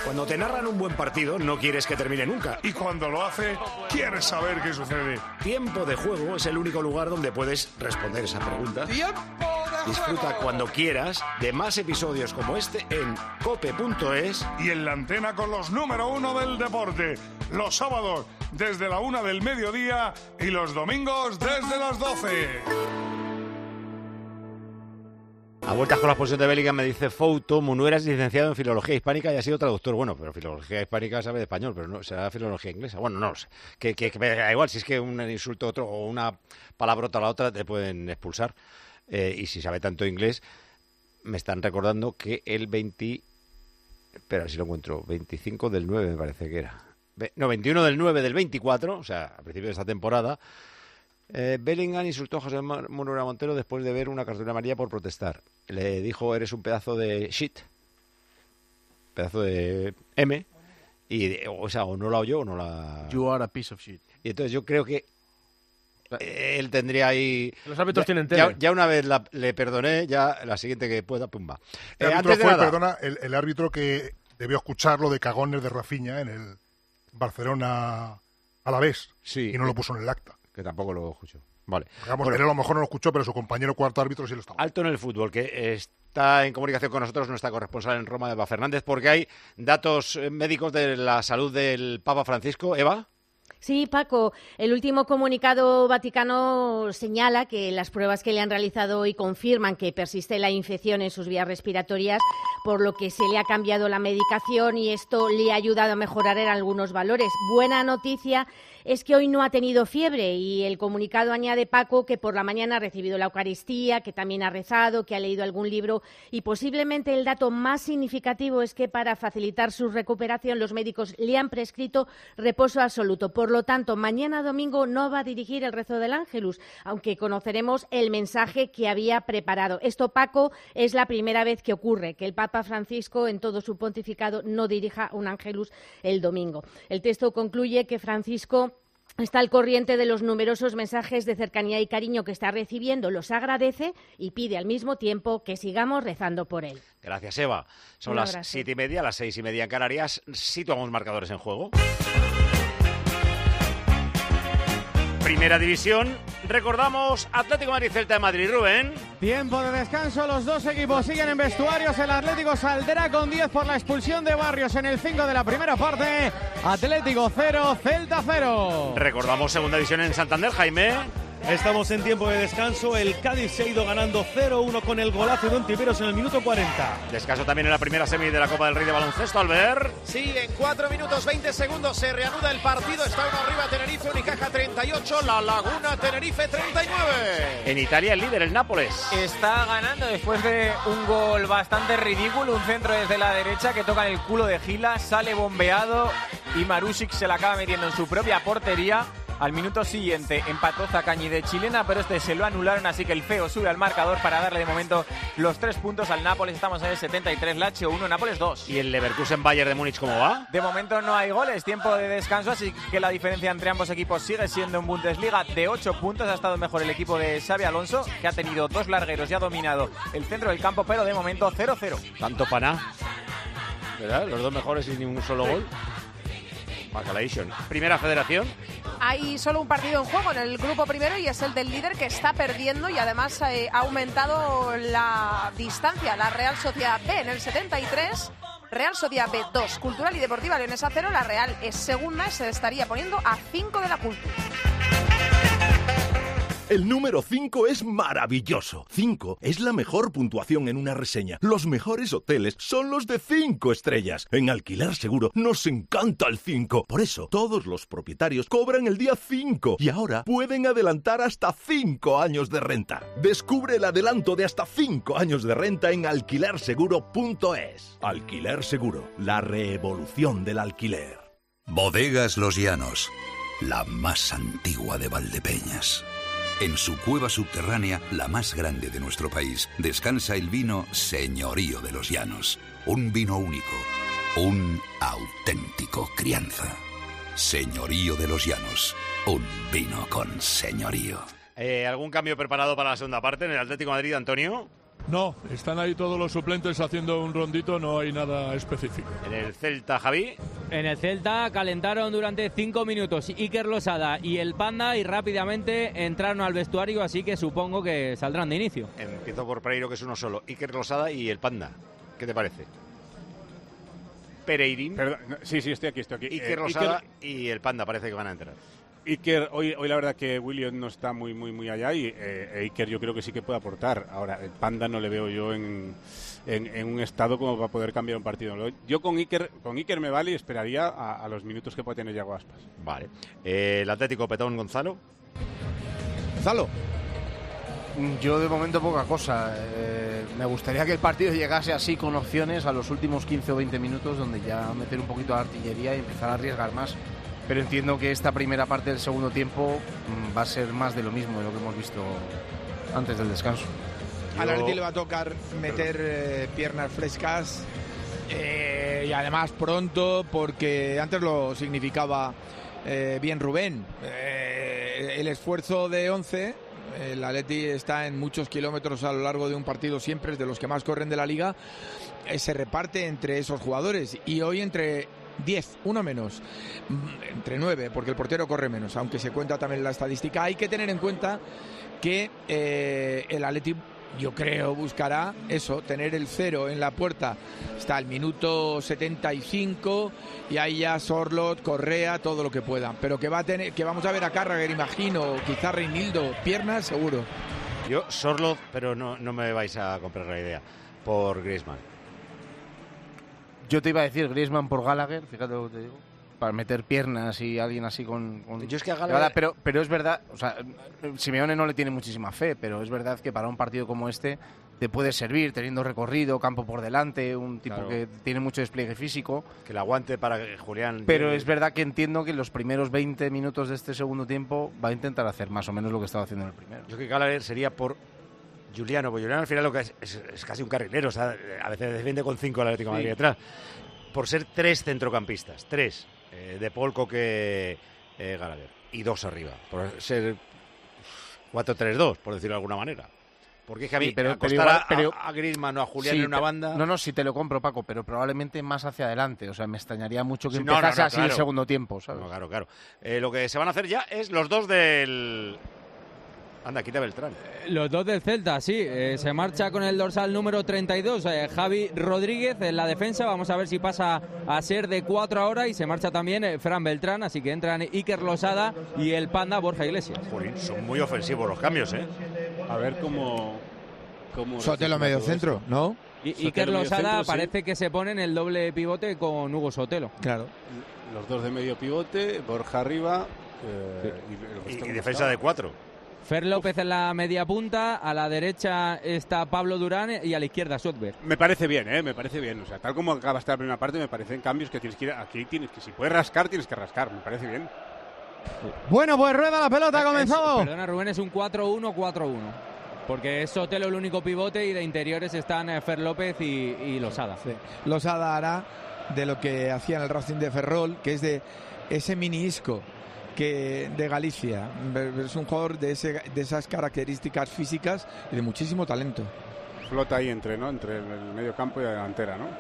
Cuando te narran un buen partido, no quieres que termine nunca. Y cuando lo hace, quieres saber qué sucede. Tiempo de Juego es el único lugar donde puedes responder esa pregunta. ¡Tiempo de juego! Disfruta cuando quieras de más episodios como este en cope.es. Y en la antena con los número 1 del deporte. Los sábados desde la 1 del mediodía y los domingos desde las 12. A vueltas con la expulsión de Bellingham me dice Fouto, Munuera es licenciado en Filología Hispánica y ha sido traductor. Bueno, pero Filología Hispánica sabe de español, pero no será Filología Inglesa. Bueno, no lo sé. Que me da igual, si es que un insulto otro o una palabrota a la otra te pueden expulsar. Y si sabe tanto inglés, me están recordando que el 25 del 9 me parece que era. No, 21 del 9 del 24, o sea, a principio de esta temporada, Bellingham insultó a José Munuera Montero después de ver una cartulina amarilla por protestar. Le dijo, eres un pedazo de shit, pedazo de M, y o sea, o no la oyó o no la... You are a piece of shit. Y entonces yo creo que él tendría ahí... Los árbitros tienen tele. Ya una vez le perdoné, ya la siguiente que pueda, pumba. El Antes de fue, nada, perdona, el árbitro que debió escuchar lo de cagones de Rafinha en el Barcelona Alavés, sí, y no lo puso en el acta. Que tampoco lo escucho. Vale. Digamos, Bueno, él a lo mejor no lo escuchó, pero su compañero cuarto árbitro sí lo estaba. alto en el fútbol, que está en comunicación con nosotros nuestra corresponsal en Roma, Eva Fernández, porque hay datos médicos de la salud del Papa Francisco. Eva. Sí, Paco, el último comunicado vaticano señala que las pruebas que le han realizado hoy confirman que persiste la infección en sus vías respiratorias, por lo que se le ha cambiado la medicación y esto le ha ayudado a mejorar en algunos valores. Buena noticia es que hoy no ha tenido fiebre y el comunicado añade, Paco, que por la mañana ha recibido la Eucaristía, que también ha rezado, que ha leído algún libro y posiblemente el dato más significativo es que para facilitar su recuperación los médicos le han prescrito reposo absoluto. Por lo tanto, mañana domingo no va a dirigir el rezo del Ángelus, aunque conoceremos el mensaje que había preparado. Esto, Paco, es la primera vez que ocurre, que el Papa Francisco en todo su pontificado no dirija un Ángelus el domingo. El texto concluye que Francisco está al corriente de los numerosos mensajes de cercanía y cariño que está recibiendo, los agradece y pide al mismo tiempo que sigamos rezando por él. Gracias, Eva. Son las 7:30, las 6:30 en Canarias. Situamos marcadores en juego. Primera división, recordamos Atlético Madrid, Celta de Madrid, Rubén. Tiempo de descanso, los dos equipos siguen en vestuarios, el Atlético saldrá con 10 por la expulsión de Barrios en el 5 de la primera parte, Atlético 0, Celta 0. Recordamos segunda división en Santander, Jaime. Estamos en tiempo de descanso, el Cádiz se ha ido ganando 0-1 con el golazo de Ontiveros en el minuto 40. Descanso también en la primera semi de la Copa del Rey de baloncesto, Albert. Sí, en 4 minutos 20 segundos se reanuda el partido, está 1 arriba Tenerife, Unicaja 38, La Laguna Tenerife 39. En Italia el líder, el Nápoles. Está ganando después de un gol bastante ridículo, un centro desde la derecha que toca en el culo de Gila, sale bombeado y Marusic se la acaba metiendo en su propia portería. Al minuto siguiente empató Zacañi de chilena, pero este se lo anularon, así que el feo sube al marcador para darle de momento los 3 puntos al Nápoles. Estamos en el 73, Lazio 1, Nápoles 2. ¿Y el Leverkusen-Bayern de Múnich cómo va? De momento no hay goles, tiempo de descanso, así que la diferencia entre ambos equipos sigue siendo en Bundesliga de 8 puntos. Ha estado mejor el equipo de Xabi Alonso, que ha tenido 2 largueros y ha dominado el centro del campo, pero de momento 0-0. Tanto paná, ¿verdad? Los dos mejores sin ningún solo gol. Bacalation. Primera federación. Hay solo un partido en juego en el grupo primero y es el del líder que está perdiendo y además ha aumentado la distancia. La Real Sociedad B en el 73, Real Sociedad B 2, Cultural y Deportiva Leonesa 0. La Real es segunda y se estaría poniendo a 5 de la Cultura. El número 5 es maravilloso. 5 es la mejor puntuación en una reseña. Los mejores hoteles son los de 5 estrellas. En Alquiler Seguro nos encanta el 5. Por eso, todos los propietarios cobran el día 5 y ahora pueden adelantar hasta 5 años de renta. Descubre el adelanto de hasta 5 años de renta en alquilerseguro.es. Alquiler Seguro, la revolución del alquiler. Bodegas Los Llanos, la más antigua de Valdepeñas. En su cueva subterránea, la más grande de nuestro país, descansa el vino Señorío de los Llanos. Un vino único, un auténtico crianza. Señorío de los Llanos, un vino con señorío. ¿Algún cambio preparado para la segunda parte en el Atlético de Madrid, Antonio? No, están ahí todos los suplentes haciendo un rondito, no hay nada específico. En el Celta, Javi. En el Celta calentaron durante 5 minutos Iker Losada y el Panda y rápidamente entraron al vestuario, así que supongo que saldrán de inicio. Empiezo por Pereiro, que es uno solo. Iker Losada y el Panda. ¿Qué te parece? Pereirín. Perdón, sí, estoy aquí. Iker Losada y el Panda parece que van a entrar. Iker, hoy la verdad que William no está muy allá y Iker yo creo que sí que puede aportar. Ahora, el Panda no le veo yo en un estado como para poder cambiar un partido. Yo con Iker me vale y esperaría a los minutos que pueda tener Yago Aspas. Vale. El Atlético, Petón, Gonzalo. Gonzalo. Yo de momento poca cosa. Me gustaría que el partido llegase así con opciones a los últimos 15 o 20 minutos donde ya meter un poquito de artillería y empezar a arriesgar más. Pero entiendo que esta primera parte del segundo tiempo va a ser más de lo mismo de lo que hemos visto antes del descanso. Al Atleti le va a tocar meter piernas frescas y además pronto, porque antes lo significaba bien Rubén. El esfuerzo de 11, el Atleti está en muchos kilómetros a lo largo de un partido, siempre es de los que más corren de la liga, se reparte entre esos jugadores y hoy entre 10, uno menos, entre 9, porque el portero corre menos, aunque se cuenta también la estadística. Hay que tener en cuenta que el Atleti, yo creo, buscará eso, tener el 0 en la puerta hasta el minuto 75 y ahí ya Sorloth, Correa, todo lo que pueda, pero que vamos a ver a Carragher, imagino, quizá Reinildo, piernas seguro. Yo Sorloth, pero no me vais a comprar la idea, por Griezmann. Yo te iba a decir Griezmann por Gallagher, fíjate lo que te digo, para meter piernas y alguien así con... Yo es que a Gallagher... pero es verdad, o sea, Simeone no le tiene muchísima fe, pero es verdad que para un partido como este te puede servir, teniendo recorrido, campo por delante, un tipo que tiene mucho despliegue físico. Que le aguante para que Julián... Pero es verdad que entiendo que en los primeros 20 minutos de este segundo tiempo va a intentar hacer más o menos lo que estaba haciendo en el primero. Yo creo que Gallagher sería por... Juliano, pues Juliano al final lo que es casi un carrilero, o sea, a veces defiende con 5 el Atlético de Madrid detrás. Por ser 3 centrocampistas, 3, De Paul, Coque, Gallagher, y 2 arriba, por ser 4-3-2, por decirlo de alguna manera. Porque es que a mí a Griezmann o a Julián en una banda... No, sí te lo compro, Paco, pero probablemente más hacia adelante, o sea, me extrañaría mucho que empezase así el segundo tiempo, ¿sabes? No, claro. Lo que se van a hacer ya es los 2 del... Anda, quita Beltrán. Los 2 del Celta, sí. Se marcha con el dorsal número 32, Javi Rodríguez en la defensa. Vamos a ver si pasa a ser de 4 ahora. Y se marcha también Fran Beltrán. Así que entran Iker Losada y el Panda Borja Iglesias. Jolín, son muy ofensivos los cambios, ¿eh? A ver cómo Sotelo medio centro, ¿no? Iker Losada parece que se pone en el doble pivote con Hugo Sotelo. Claro. Los 2 de medio pivote, Borja arriba y defensa de 4. Fer López en la media punta, a la derecha está Pablo Durán y a la izquierda Sotberg. Me parece bien, me parece bien. O sea, tal como acaba esta primera parte, me parecen cambios que tienes que ir aquí, si puedes rascar, tienes que rascar. Me parece bien. Bueno, pues rueda la pelota, ha comenzado. Perdona, Rubén, es un 4-1-4-1. Porque es Sotelo el único pivote y de interiores están Fer López y Losada. Sí. Losada hará de lo que hacía en el Racing de Ferrol, que es de ese mini Isco de Galicia. Es un jugador de esas características físicas y de muchísimo talento. Flota ahí entre el medio campo y la delantera, ¿no?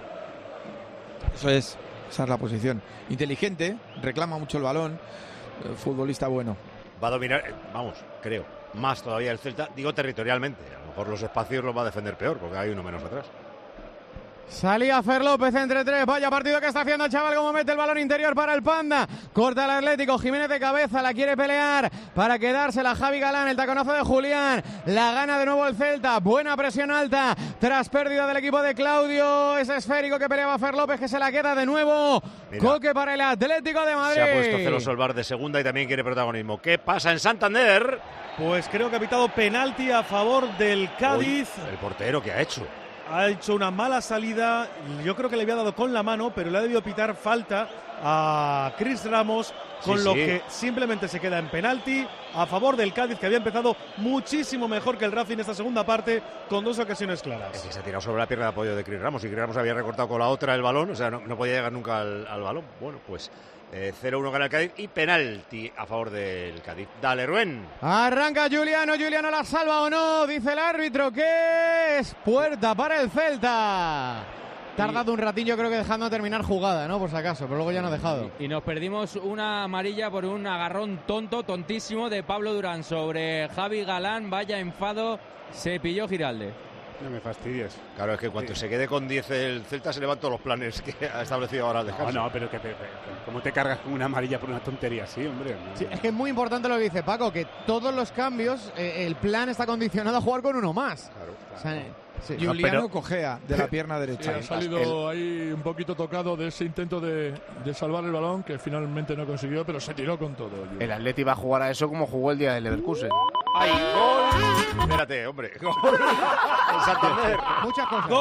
Esa es la posición. Inteligente, reclama mucho el balón, futbolista bueno. Va a dominar, creo, más todavía el Celta, digo territorialmente. A lo mejor los espacios los va a defender peor, porque hay uno menos atrás. Salía Fer López entre 3, vaya partido que está haciendo el chaval, como mete el balón interior para el Panda, corta el Atlético, Jiménez de cabeza, la quiere pelear para quedársela Javi Galán, el taconazo de Julián, la gana de nuevo el Celta, buena presión alta, tras pérdida del equipo de Claudio, ese esférico que peleaba Fer López, que se la queda de nuevo. Mira, Coque para el Atlético de Madrid. Se ha puesto celoso el VAR de segunda y también quiere protagonismo. ¿Qué pasa en Santander? Pues creo que ha pitado penalti a favor del Cádiz. El portero, ¿qué ha hecho? Ha hecho una mala salida, yo creo que le había dado con la mano, pero le ha debido pitar falta a Chris Ramos, con lo que simplemente se queda en penalti a favor del Cádiz, que había empezado muchísimo mejor que el Racing esta segunda parte, con 2 ocasiones claras. Es que se ha tirado sobre la pierna de apoyo de Chris Ramos, y Chris Ramos había recortado con la otra el balón, o sea, no podía llegar nunca al balón. Bueno, pues 0-1 gana el Cádiz y penalti a favor del Cádiz. Dale, Rubén. Arranca Juliano la salva o no, dice el árbitro que es puerta para el Celta. Tardado un ratillo, creo que dejando terminar jugada, ¿no? Por si acaso, pero luego ya no ha dejado. Y nos perdimos una amarilla por un agarrón tontísimo de Pablo Durán sobre Javi Galán. Vaya enfado, se pilló Giralde. No me fastidies. Claro, es que cuando se quede con 10 el Celta se levantan los planes que ha establecido ahora al descanso. No, pero ¿cómo te cargas con una amarilla por una tontería así, hombre? No. Sí, es que es muy importante lo que dice Paco, que todos los cambios, el plan está condicionado a jugar con uno más. Claro. O sea, sí. Juliano cojea de la pierna derecha. Sí, ha salido ahí un poquito tocado de ese intento de salvar el balón, que finalmente no consiguió, pero se tiró con todo. El Atleti va a jugar a eso como jugó el día del Leverkusen. ¡Ay, gol! Espérate, hombre. Gol. En Santander. Muchas cosas.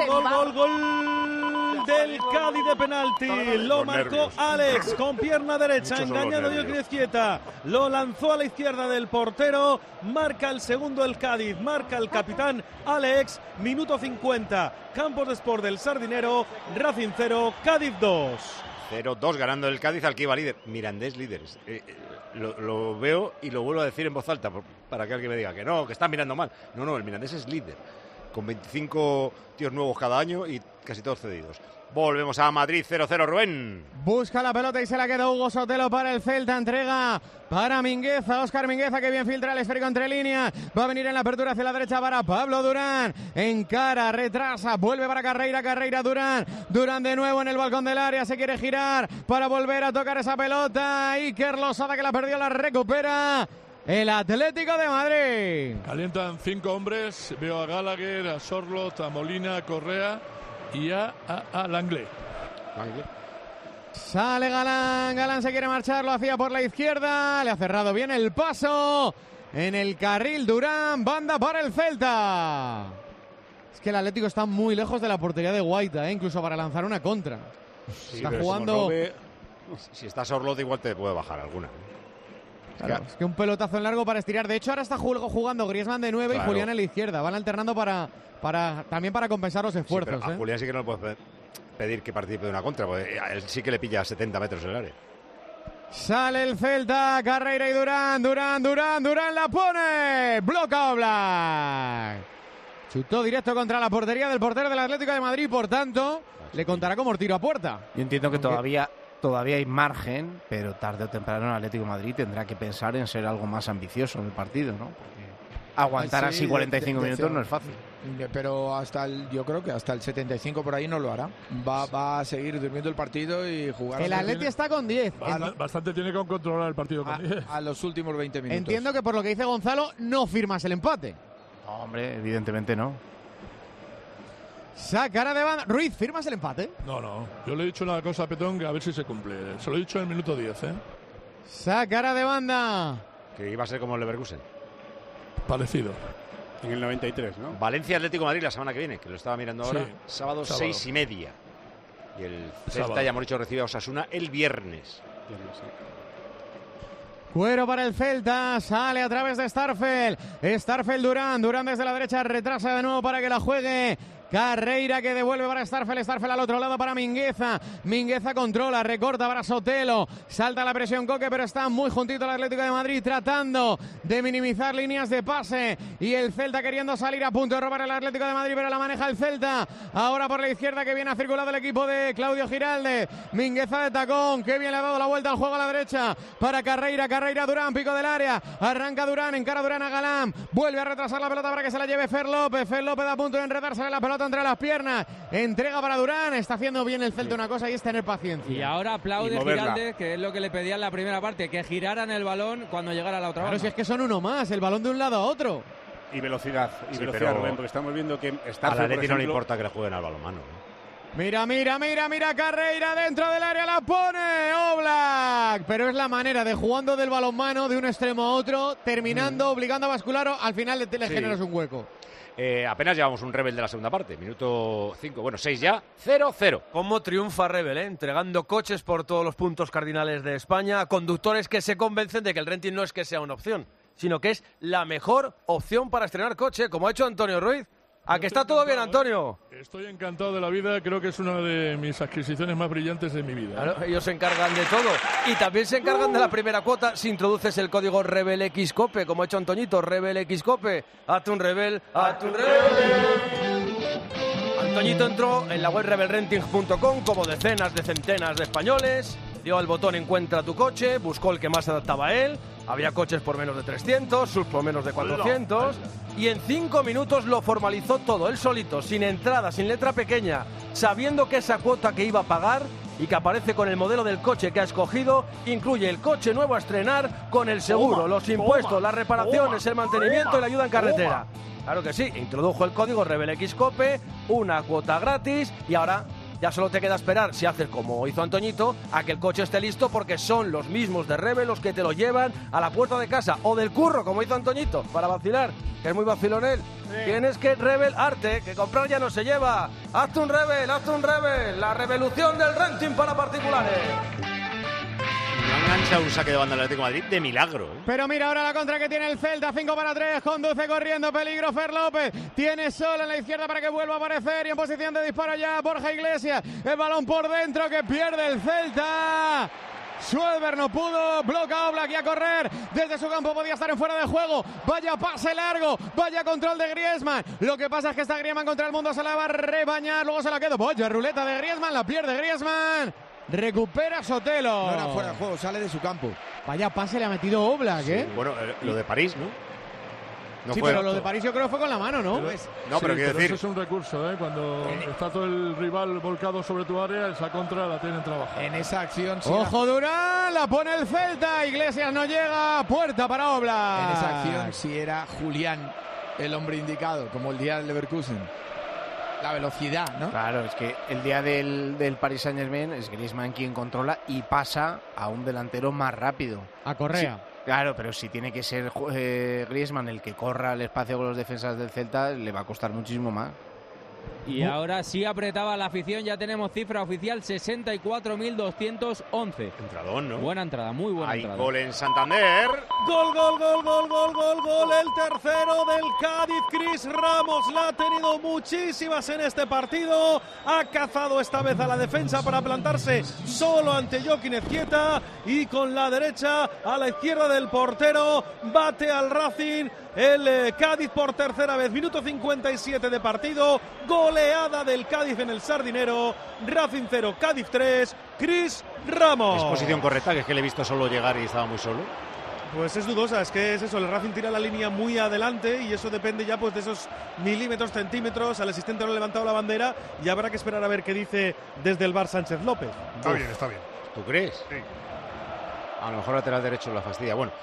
Gol del Cádiz de penalti. Lo marcó Alex con pierna derecha, engañando a Diogo Izquieta. Lo lanzó a la izquierda del portero. Marca el segundo el Cádiz. Marca el capitán Alex. Minuto 50. Campos de Sport del Sardinero. Racing 0, Cádiz 2. 0-2 ganando el Cádiz al que iba líder. Mirandés líderes. Lo veo y lo vuelvo a decir en voz alta para que alguien me diga que no, que están mirando mal. No, el Mirandés es líder, con 25 tíos nuevos cada año y casi todos cedidos. Volvemos a Madrid, 0-0, Rubén. Busca la pelota y se la queda Hugo Sotelo para el Celta. Entrega para Mingueza, Óscar Mingueza, que bien filtra el esférico entre líneas. Va a venir en la apertura hacia la derecha para Pablo Durán. Encara, retrasa, vuelve para Carreira, Durán de nuevo en el balcón del área. Se quiere girar para volver a tocar esa pelota. Iker Losada, que la perdió, la recupera el Atlético de Madrid. Calientan 5 hombres. Veo a Gallagher, a Sorloth, a Molina, a Correa y a Langley. Sale Galán se quiere marchar, lo hacía por la izquierda, le ha cerrado bien el paso en el carril Durán, banda para el Celta. Es que el Atlético está muy lejos de la portería de Guaita, incluso para lanzar una contra. Sí, está jugando... Si está Sorloth igual te puede bajar alguna. Claro, es que un pelotazo en largo para estirar. De hecho, ahora está jugando Griezmann de 9 y Julián en la izquierda. Van alternando también para compensar los esfuerzos. Sí, pero a Julián sí que no le puedes pedir que participe de una contra, porque a él sí que le pilla a 70 metros en el área. Sale el Celta, Carreira y Durán la pone. Bloca Oblak. Chutó directo contra la portería del portero del Atlético de Madrid, por tanto, le contará como tiro a puerta. Yo entiendo que todavía hay margen, pero tarde o temprano el Atlético de Madrid tendrá que pensar en ser algo más ambicioso en el partido, ¿no? Porque aguantar así 45 minutos no es fácil. Pero yo creo que hasta el 75 por ahí no lo hará. Va a seguir durmiendo el partido y jugar. El Atleti está con 10. Bastante tiene que controlar el partido con 10. A los últimos 20 minutos. Entiendo que por lo que dice Gonzalo, no firmas el empate. No, hombre, evidentemente no. Sacara de banda. Ruiz, ¿firmas el empate? No. Yo le he dicho una cosa a Petón que a ver si se cumple. Se lo he dicho en el minuto 10, Sacara de banda. Que iba a ser como el Leverkusen. Parecido. En el 93, ¿no? Valencia Atlético de Madrid la semana que viene, que lo estaba mirando ahora. Sí, sábado 6:30. Y el Celta, ya hemos dicho, recibe a Osasuna el viernes. Cuero para el Celta, sale a través de Starfel, Durán desde la derecha, retrasa de nuevo para que la juegue Carreira, que devuelve para Starfel al otro lado para Mingueza controla, recorta para Sotelo, salta la presión Coque, pero está muy juntito el Atlético de Madrid tratando de minimizar líneas de pase y el Celta queriendo salir, a punto de robar el Atlético de Madrid, pero la maneja el Celta, ahora por la izquierda, que bien ha circulado el equipo de Claudio Giralde, Mingueza de tacón, que bien le ha dado la vuelta al juego a la derecha para Carreira, Durán, pico del área, arranca Durán, encara Durán a Galán, vuelve a retrasar la pelota para que se la lleve Fer López a punto de enredarse la pelota entre las piernas, entrega para Durán, está haciendo bien el Celta una cosa y es tener paciencia. Y ahora aplaude Giralde, que es lo que le pedía en la primera parte, que giraran el balón cuando llegara a la otra banda. Pero si es que son uno más, el balón de un lado a otro. Y velocidad, Rubén, porque estamos viendo que a la Leti no le importa que le jueguen al balonmano. Mira, Carreira dentro del área, la pone Oblak, pero es la manera de jugando del balonmano de un extremo a otro, terminando, obligando a bascular, al final le generas un hueco. Apenas llevamos un Rebel de la segunda parte, minuto 5, 6 ya, 0-0. ¿Cómo triunfa Rebel, entregando coches por todos los puntos cardinales de España, conductores que se convencen de que el renting no es que sea una opción, sino que es la mejor opción para estrenar coche, como ha hecho Antonio Ruiz? ¿A que está todo bien, Antonio? Estoy encantado de la vida, creo que es una de mis adquisiciones más brillantes de mi vida. Claro, ellos se encargan de todo. Y también se encargan de la primera cuota si introduces el código RebelXCope, como ha hecho Antoñito, RebelXCope. Hazte un rebel, hazte un rebel. Antoñito entró en la web rebelrenting.com como decenas de centenas de españoles, dio al botón encuentra tu coche, buscó el que más se adaptaba a él, había coches por menos de 300, subs por menos de 400 y en 5 minutos lo formalizó todo, él solito, sin entrada, sin letra pequeña, sabiendo que esa cuota que iba a pagar y que aparece con el modelo del coche que ha escogido, incluye el coche nuevo a estrenar con el seguro, los impuestos, las reparaciones, el mantenimiento y la ayuda en carretera. Claro que sí, introdujo el código RebelXCope, una cuota gratis y ahora ya solo te queda esperar, si haces como hizo Antoñito, a que el coche esté listo porque son los mismos de Rebel los que te lo llevan a la puerta de casa o del curro, como hizo Antoñito, para vacilar, que es muy vacilón él. Sí. Tienes que Rebel arte, que comprar ya no se lleva. Hazte un Rebel, la revolución del renting para particulares. Ha enganchado un saque de banda del Atlético de Madrid de milagro, ¿eh? Pero mira ahora la contra que tiene el Celta, 5-3, conduce corriendo, peligro Fer López, tiene solo en la izquierda para que vuelva a aparecer y en posición de disparo ya Borja Iglesias, el balón por dentro que pierde el Celta. Schwalber no pudo, bloca Oblak y a correr desde su campo, podía estar en fuera de juego, vaya pase largo, vaya control de Griezmann, lo que pasa es que está Griezmann contra el mundo, se la va a rebañar, luego se la quedó, vaya ruleta de Griezmann, la pierde Griezmann. Recupera Sotelo. No era fuera de juego, sale de su campo. Vaya pase le ha metido Oblak, ¿eh? Sí, bueno, lo de París, ¿no? No sí, fue pero lo de París yo creo que fue con la mano, ¿no? No, sí, pero quiero decir... eso es un recurso, ¿eh? Cuando está todo el rival volcado sobre tu área, esa contra la tienen trabajada. En esa acción... Sí, ¡ojo Durán! La pone el Celta, Iglesias no llega, puerta para Oblak. En esa acción sí era Julián el hombre indicado, como el día del Leverkusen. La velocidad, ¿no? Claro, es que el día del Paris Saint-Germain es Griezmann quien controla y pasa a un delantero más rápido. A Correa. Sí, claro, pero si tiene que ser Griezmann el que corra el espacio con los defensas del Celta, le va a costar muchísimo más. Y ahora sí apretaba la afición, ya tenemos cifra oficial, 64.211. Entradón, ¿no? Buena entrada, muy buena entrada. Hay gol en Santander. Gol, el tercero del Cádiz. Chris Ramos la ha tenido muchísimas en este partido. Ha cazado esta vez a la defensa para plantarse solo ante Joaquín Ezquieta y con la derecha a la izquierda del portero bate al Racing. El Cádiz por tercera vez, minuto 57 de partido, goleada del Cádiz en el Sardinero, Racing 0, Cádiz 3, Chris Ramos. ¿Es posición correcta? Que es que le he visto solo llegar y estaba muy solo. Pues es dudosa, es que es eso, el Racing tira la línea muy adelante y eso depende ya pues de esos milímetros, centímetros, al asistente no ha levantado la bandera y habrá que esperar a ver qué dice desde el VAR Sánchez López. Está bien. ¿Tú crees? Sí. A lo mejor lateral derecho la fastidia. Bueno,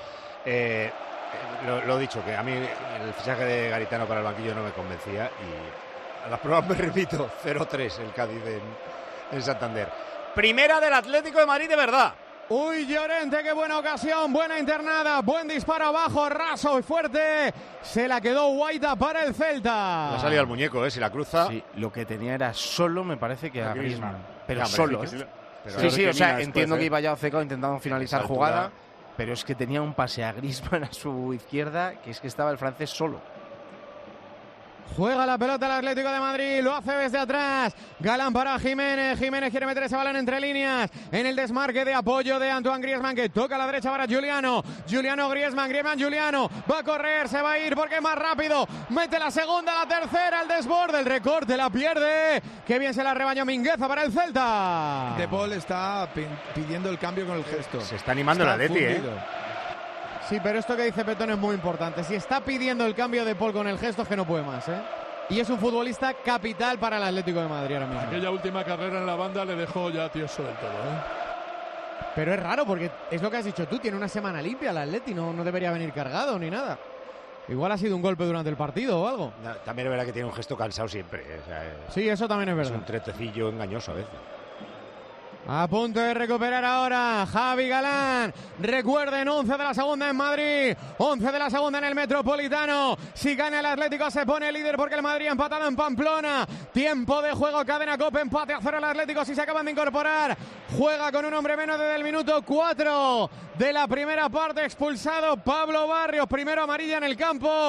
lo dicho, que a mí el fichaje de Garitano para el banquillo no me convencía y a las pruebas me repito, 0-3 el Cádiz en Santander. Primera del Atlético de Madrid de verdad. Uy, Llorente, qué buena ocasión, buena internada, buen disparo abajo, raso y fuerte. Se la quedó Guaita para el Celta. Le ha salido al muñeco, si la cruza. Sí, lo que tenía era solo, me parece que a Griezmann. Pero hombre, solo, sí, sí, o sea, entiendo que iba ya Ocecao intentando finalizar jugada, pero es que tenía un pase a Griezmann a su izquierda, que es que estaba el francés solo. Juega la pelota el Atlético de Madrid, lo hace desde atrás. Galán para Jiménez. Jiménez quiere meter ese balón entre líneas. En el desmarque de apoyo de Antoine Griezmann, que toca a la derecha para Giuliano. Giuliano, Griezmann, Giuliano. Va a correr, se va a ir porque es más rápido. Mete la segunda, la tercera, el desborde, el recorte, la pierde. Qué bien se la rebañó Mingueza para el Celta. De Paul está pidiendo el cambio con el gesto. Se está animando el Atleti, Sí, pero esto que dice Petón es muy importante. Si está pidiendo el cambio de Paul con el gesto, es que no puede más, ¿eh? Y es un futbolista capital para el Atlético de Madrid ahora mismo. Aquella última carrera en la banda le dejó ya tieso del todo, ¿eh? Pero es raro porque es lo que has dicho tú, tiene una semana limpia el Atleti, no debería venir cargado ni nada. Igual ha sido un golpe durante el partido o algo. No, también es verdad que tiene un gesto cansado siempre. O sea, sí, eso también es verdad. Es un tretecillo engañoso a veces. A punto de recuperar ahora Javi Galán. Recuerden, 11 de la segunda en Madrid, 11 de la segunda en el Metropolitano. Si gana el Atlético se pone líder porque el Madrid ha empatado en Pamplona. Tiempo de juego, cadena COPE, empate a 0 el Atlético si se acaban de incorporar. Juega con un hombre menos desde el minuto 4 de la primera parte, expulsado Pablo Barrios, primero amarilla en el campo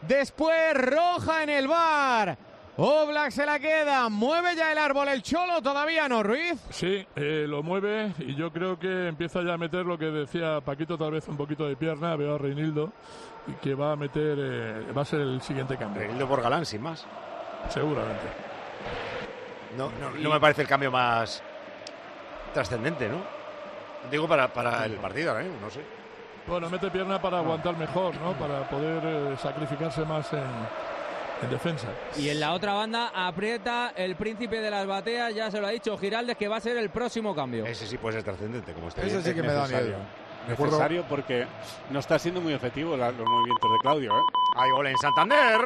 después roja en el VAR. Oblak se la queda, mueve ya el árbol el Cholo, todavía no, Ruiz. Sí, lo mueve y yo creo que empieza ya a meter lo que decía Paquito, tal vez un poquito de pierna, veo a Reinildo, y que va a meter, va a ser el siguiente cambio. Reinildo por Galán, sin más. Seguramente. No me parece el cambio más trascendente, ¿no? Digo para el partido, no sé. Bueno, mete pierna para aguantar mejor, ¿no? Para poder sacrificarse más en defensa. Y en la otra banda aprieta el príncipe de las bateas, ya se lo ha dicho Giraldez, que va a ser el próximo cambio. Ese sí puede ser trascendente, como está. Ese sí que me da miedo. Necesario porque no está siendo muy efectivo los movimientos de Claudio. Hay gol en Santander.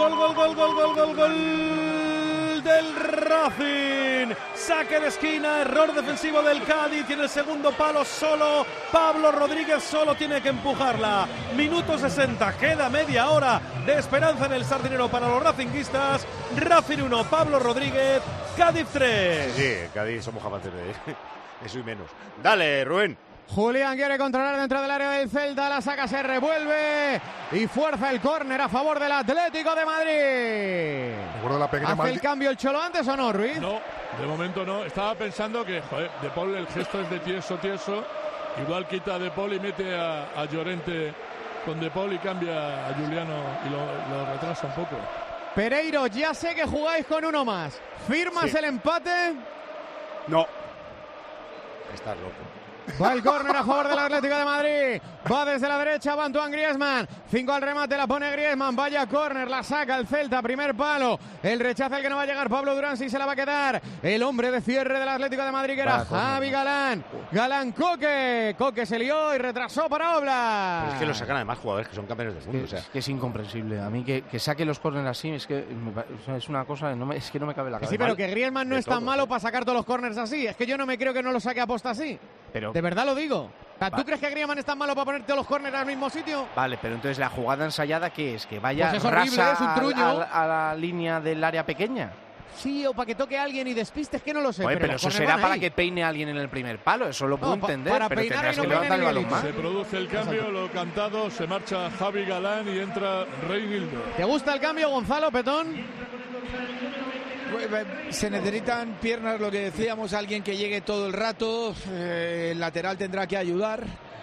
Gol del Racing. Saque de esquina, error defensivo del Cádiz. Tiene el segundo palo solo. Pablo Rodríguez solo tiene que empujarla. Minuto 60, queda media hora de esperanza en el Sardinero para los racinguistas. Racing 1, Pablo Rodríguez, Cádiz 3. Sí, Cádiz somos capaces de eso y menos. Dale, Rubén. Julián quiere controlar dentro del área del Celta, la saca, se revuelve y fuerza el córner a favor del Atlético de Madrid. ¿Hace el cambio el Cholo antes o no, Ruiz? No, de momento no. Estaba pensando que, De Paul el gesto es de tieso. Igual quita a De Paul y mete a Llorente con De Paul y cambia a Juliano y lo retrasa un poco. Pereiro, ya sé que jugáis con uno más. ¿Firmas el empate? No. Estás loco. Va el córner a favor del Atlético de Madrid. Va desde la derecha, va Antoine Griezmann. 5 al remate, la pone Griezmann. Vaya córner, la saca el Celta. Primer palo. El rechazo el que no va a llegar. Pablo Durán sí se la va a quedar. El hombre de cierre del Atlético de Madrid que era Javi Galán. Galán Coque. Coque se lió y retrasó para Oblak. Pero es que lo sacan además jugadores que son campeones del mundo. Que es incomprensible. A mí que saque los córneres así es que es una cosa es que no me cabe la cabeza. Sí, pero que Griezmann no es tan malo para sacar todos los córneres así. Es que yo no me creo que no lo saque a posta así. Pero, de verdad lo digo. ¿Tú crees que Griezmann es tan malo para ponerte los córneres al mismo sitio? Vale, pero entonces la jugada ensayada, ¿qué es? ¿Que vaya pues es horrible, rasa es un truño. a la línea del área pequeña? Sí, o para que toque a alguien y despistes, que no lo sé. Oye, pero eso será para que peine a alguien en el primer palo, eso lo puedo entender. Para pero peinar tendrás y no que levantar el balón más. Se produce el cambio, lo cantado, se marcha Javi Galán y entra Reinildo. ¿Te gusta el cambio, Gonzalo Petón? Se necesitan piernas, lo que decíamos, alguien que llegue todo el rato. El lateral tendrá que ayudar.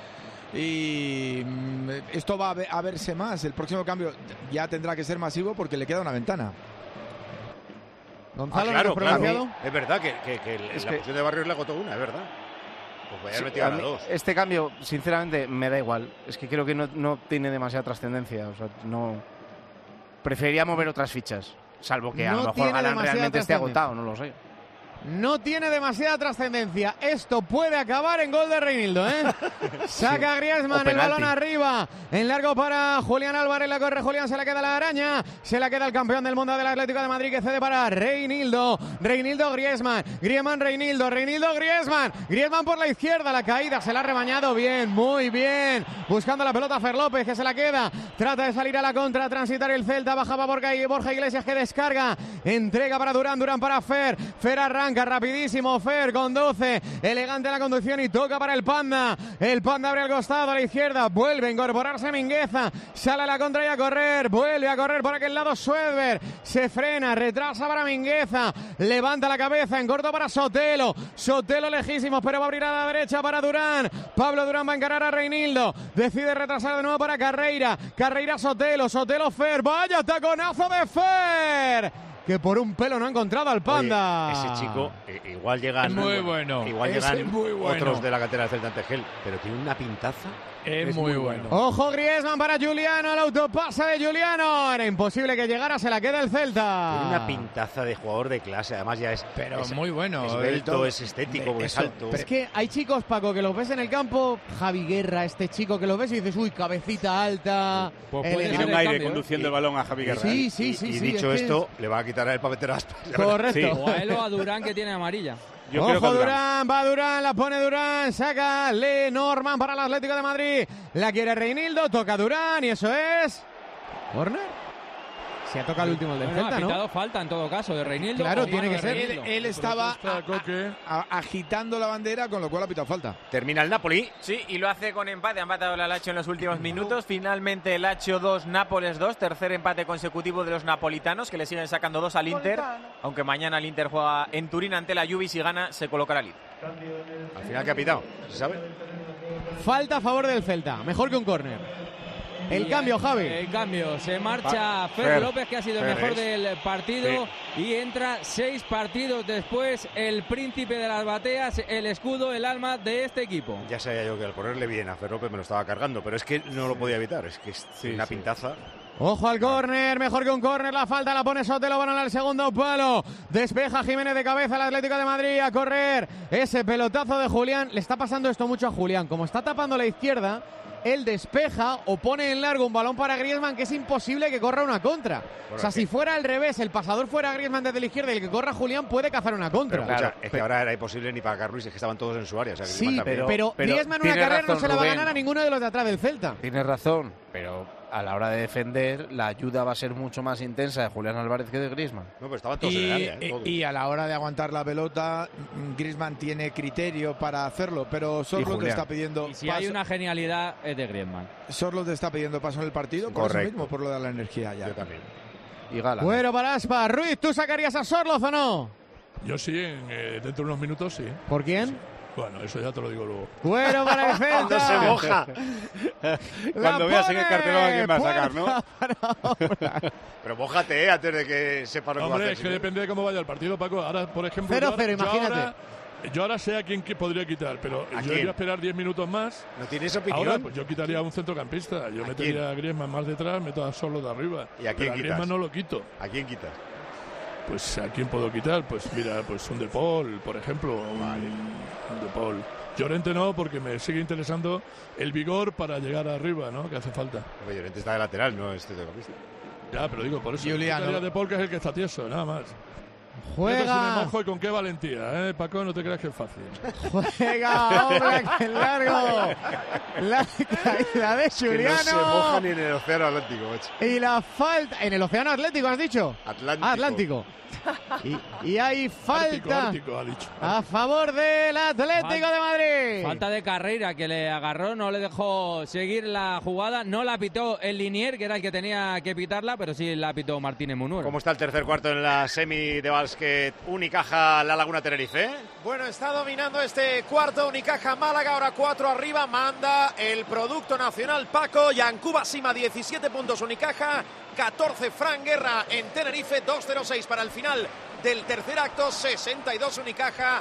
Y esto va a verse más. El próximo cambio ya tendrá que ser masivo porque le queda una ventana. Gonzalo, claro. Es verdad que la posición de Barrios le agotó una, es verdad. Pues voy a haber metido a la dos. Este cambio, sinceramente, me da igual. Es que creo que no tiene demasiada trascendencia. O sea, no. Preferiría mover otras fichas. Salvo que a lo mejor Galán realmente esté agotado, no lo sé. No tiene demasiada trascendencia. Esto puede acabar en gol de Reinildo, ¿eh? Saca Griezmann, el balón arriba. En largo para Julián Álvarez. La corre Julián, se la queda la araña. Se la queda el campeón del mundo del Atlético de Madrid que cede para Reinildo. Reinildo, Griezmann. Griezmann, Reinildo. Reinildo, Griezmann. Griezmann por la izquierda. La caída se la ha rebañado bien, muy bien. Buscando la pelota Fer López que se la queda. Trata de salir a la contra, transitar el Celta. Bajaba Borja Iglesias que descarga. Entrega para Durán, Durán para Fer. Fer arranca rapidísimo, Fer conduce, elegante la conducción y toca para el Panda. El Panda abre al costado a la izquierda, vuelve a incorporarse Mingueza, sale a la contra y a correr, vuelve a correr por aquel lado Suedberg, se frena, retrasa para Mingueza, levanta la cabeza en corto para Sotelo, Sotelo lejísimos pero va a abrir a la derecha para Durán. Pablo Durán va a encarar a Reinildo, decide retrasar de nuevo para Carreira, Carreira Sotelo, Sotelo Fer, vaya taconazo de Fer, que por un pelo no ha encontrado al Panda. Oye, ese chico, igual llegan, muy bueno. Igual llegan otros de la cantera del Celta Antegel, pero tiene una pintaza. Es muy bueno. Ojo Griezmann para Juliano, el autopase de Juliano. Era imposible que llegara, se la queda el Celta. Tiene una pintaza de jugador de clase, además ya es... Pero es muy bueno. Es esbelto, es estético, es alto. Pero es que hay chicos, Paco, que los ves en el campo, Javi Guerra, este chico que lo ves y dices, uy, cabecita alta. Pues tiene un aire conduciendo el balón a Javi Guerra. Sí. Y dicho esto, le va a quitar el papel Aspas. Correcto. Sí. O a él o a Durán que tiene amarilla. Ojo Durán, va Durán, la pone Durán, saca Lenormand para el Atlético de Madrid. La quiere Reinildo, toca Durán y eso es... ¿Corner? Si ha tocado el último del Celta, ha ¿no? pitado falta en todo caso de Reinildo. Claro, tiene que ser. Él estaba agitando la bandera, con lo cual ha pitado falta. Termina el Napoli. Sí, y lo hace con empate. Ha empatado la Lazio en los últimos minutos. Finalmente Lazio 2, Nápoles 2. Tercer empate consecutivo de los napolitanos, que le siguen sacando 2 al Inter. Aunque mañana el Inter juega en Turín ante la Juve y si gana se colocará líder. Al final, ¿qué ha pitado? ¿Se sabe? Falta a favor del Celta. Mejor que un córner. El cambio, Javi. El cambio. Se marcha Fer López, que ha sido el mejor del partido. Sí. Y entra 6 partidos después el príncipe de las bateas, el escudo, el alma de este equipo. Ya sabía yo que al ponerle bien a Fer López me lo estaba cargando, pero es que no lo podía evitar. Es que es una pintaza. Ojo al córner, mejor que un córner, la falta la pone Sotelo, van al segundo palo, despeja Jiménez de cabeza, el Atlético de Madrid a correr, ese pelotazo de Julián, le está pasando esto mucho a Julián, como está tapando la izquierda, él despeja o pone en largo un balón para Griezmann, que es imposible que corra una contra. O sea, si fuera al revés, el pasador fuera Griezmann desde la izquierda y el que corra Julián puede cazar una contra. Pero, escucha, es que ahora era imposible ni para Carruiz, es que estaban todos en su área. O sea, sí, pero Griezmann una carrera no se la va a ganar a ninguno de los de atrás del Celta. Tienes razón, pero a la hora de defender, la ayuda va a ser mucho más intensa de Julián Álvarez que de Griezmann. No, pero estaban todos en el área. Y a la hora de aguantar la pelota, Griezmann tiene criterio para hacerlo, pero Sorloth te está pidiendo y si paso. Hay una genialidad es de Griezmann. Sorloth te está pidiendo paso en el partido, por eso mismo, por lo de la energía ya. Yo también. Y Gala. Bueno, para Aspa. Ruiz, ¿tú sacarías a Sorloth o no? Yo sí, dentro de unos minutos sí. ¿Por quién? Sí. Bueno, eso ya te lo digo luego. Bueno, para el Celta. Cuando se moja. Cuando veas en el cartelón a quién va a sacar, ¿no? Pero mójate antes de que sepa lo que va a hacer. Hombre, es que depende de cómo vaya el partido, Paco. Ahora, por ejemplo, 0-0, imagínate. Yo ahora sé a quién podría quitar, pero yo voy a esperar 10 minutos más. ¿No tienes opinión? Ahora, pues yo quitaría a un centrocampista. Yo metería a Griezmann más detrás, meto a Sorloth de arriba. ¿Y a quién quitas? A Griezmann no lo quito. ¿A quién quitas? Pues ¿a quién puedo quitar? Pues mira, pues un De Paul, por ejemplo. Un De Paul. Llorente no, porque me sigue interesando el vigor para llegar arriba, ¿no? Que hace falta. Pero Llorente está de lateral, no es centrocampista. Ya, pero digo, por eso. Juliano. De Paul, que es el que está tieso, nada más. Juega. Si me mojo y con qué valentía, Paco, no te creas que es fácil. Juega, hombre, que largo. La caída de Juliano. Que no se moja ni en el Océano Atlántico, macho. Y la falta. ¿En el Océano Atlántico has dicho? Atlántico. Atlántico. Y hay falta Ártico, ha dicho. a favor del Atlético de Madrid. Falta de Carreira, que le agarró, no le dejó seguir la jugada. No la pitó el Linier, que era el que tenía que pitarla, pero sí la pitó Martínez Munuera. ¿Cómo está el tercer cuarto en la semi de básquet Unicaja La Laguna Tenerife? Bueno, está dominando este cuarto Unicaja Málaga, ahora 4 arriba, manda el producto nacional Paco, Yancuba Sima 17 puntos Unicaja, 14 Fran Guerra en Tenerife, 2-0-6 para el final del tercer acto, 62 Unicaja,